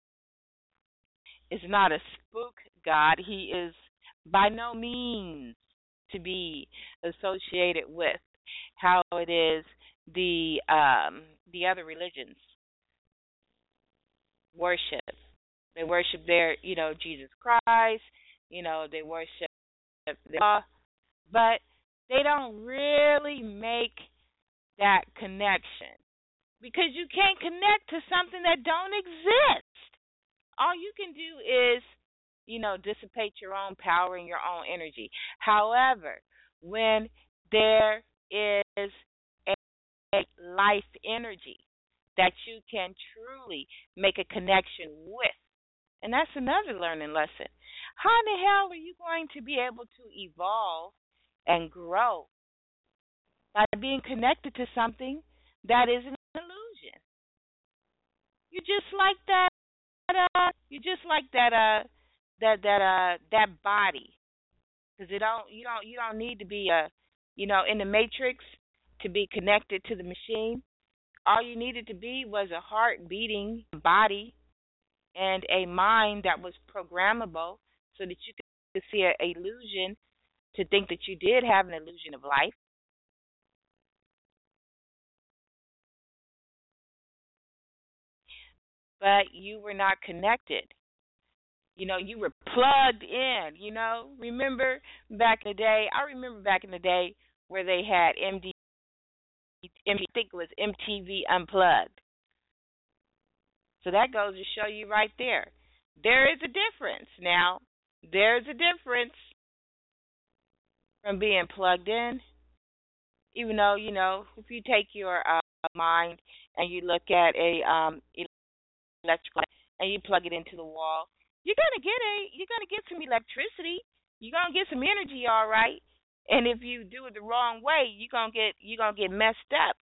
is not a spook god. He is by no means to be associated with how it is the um, the other religions worship. They worship their, you know, Jesus Christ. You know, they worship their, but they don't really make that connection because you can't connect to something that don't exist. All you can do is, you know, dissipate your own power and your own energy. However, when there is life energy that you can truly make a connection with. And that's another learning lesson. How in the hell are you going to be able to evolve and grow by being connected to something that is an illusion? You just like that. Uh, you just like that. Uh, that that uh that body, because it don't. You don't. You don't need to be a, you know, in the matrix to be connected to the machine. All you needed to be was a heart beating body and a mind that was programmable, so that you could see an illusion to think that you did have an illusion of life. But you were not connected. You know, you were plugged in, you know. Remember back in the day, I remember back in the day where they had M D, I think it was M T V Unplugged. So that goes to show you right there. There is a difference. Now, there's a difference from being plugged in. Even though, you know, if you take your uh, mind and you look at a um, electrical and you plug it into the wall, you're gonna get a you're gonna get some electricity. You're gonna get some energy, all right. And if you do it the wrong way, you're gonna get you're gonna get messed up.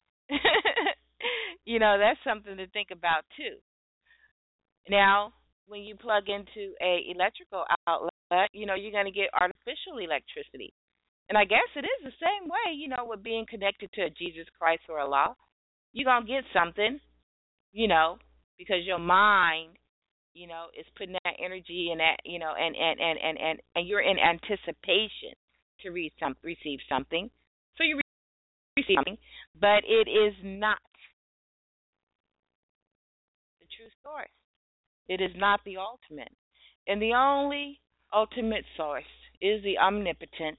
You know, that's something to think about too. Now, when you plug into a electrical outlet, you know, you're gonna get artificial electricity. And I guess it is the same way, you know, with being connected to Jesus Christ or Allah. You're gonna get something, you know, because your mind, you know, is putting that energy in that, you know, and and, and, and, and, and you're in anticipation to read some, receive something. So you receive something, but it is not the true source. It is not the ultimate. And the only ultimate source is the omnipotent,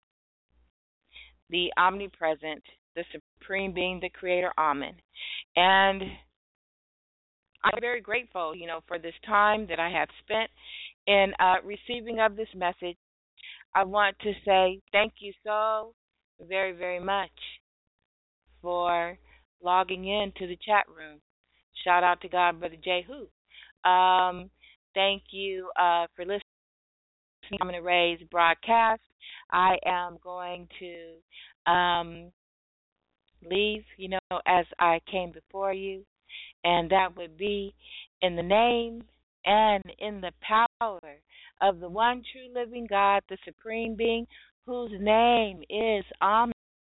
the omnipresent, the supreme being, the creator, Amen. And I'm very grateful, you know, for this time that I have spent in uh, receiving of this message. I want to say thank you so very, very much for logging in to the chat room. Shout out to God, Brother Jehu. Um, thank you uh, for listening to Amina Ray's broadcast. I am going to um, leave, you know, as I came before you. And that would be in the name and in the power of the one true living God, the supreme being, whose name is Amen.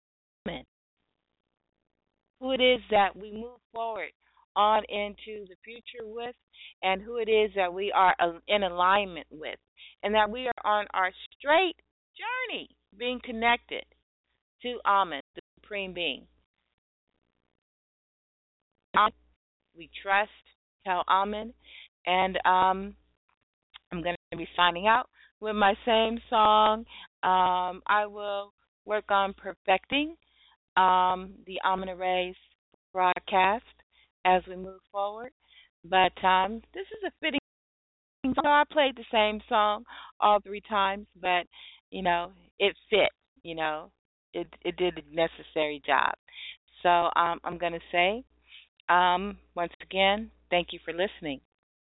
Who it is that we move forward on into the future with, and who it is that we are in alignment with, and that we are on our straight journey being connected to Amen, the supreme being. We trust, tell Amen, and um, I'm going to be signing out with my same song. Um, I will work on perfecting um, the Amina Ray's broadcast as we move forward. But um, this is a fitting song. I played the same song all three times, but, you know, it fit, you know. It, it did the necessary job. So um, I'm going to say, Um, once again, thank you for listening.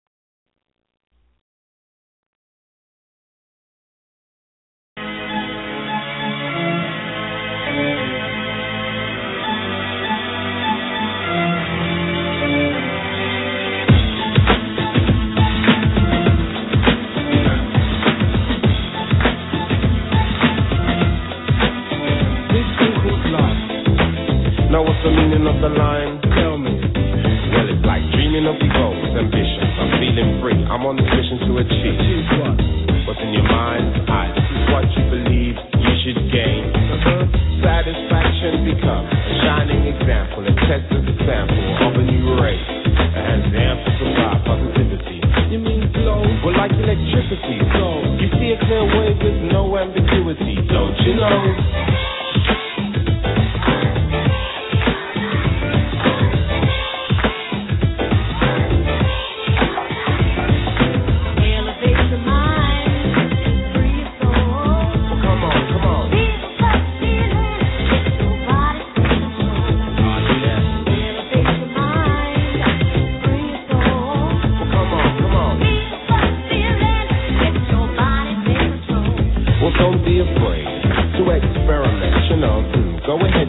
Now what's the meaning of the line? Tell me. Well, it's like dreaming of the goals, ambitions. I'm feeling free. I'm on this mission to achieve. Achieve what? What's in your mind? I. This is what you believe you should gain. Uh-huh. Satisfaction become a shining example. It tests as a sample of a new race. It has the answer to provide positivity. You mean flow? Well, like electricity. So you see a clear way with no ambiguity. Don't you know?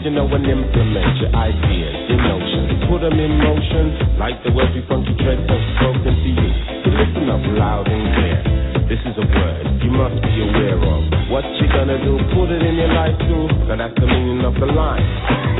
you know, and implement your ideas, your notions. Put them in motion, like the words we funky dreads have spoken to you. So listen up loud and clear. This is a word you must be aware of. What you gonna do, put it in your life too. Now that's the meaning of the line.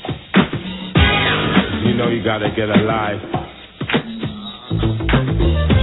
Gotta get alive.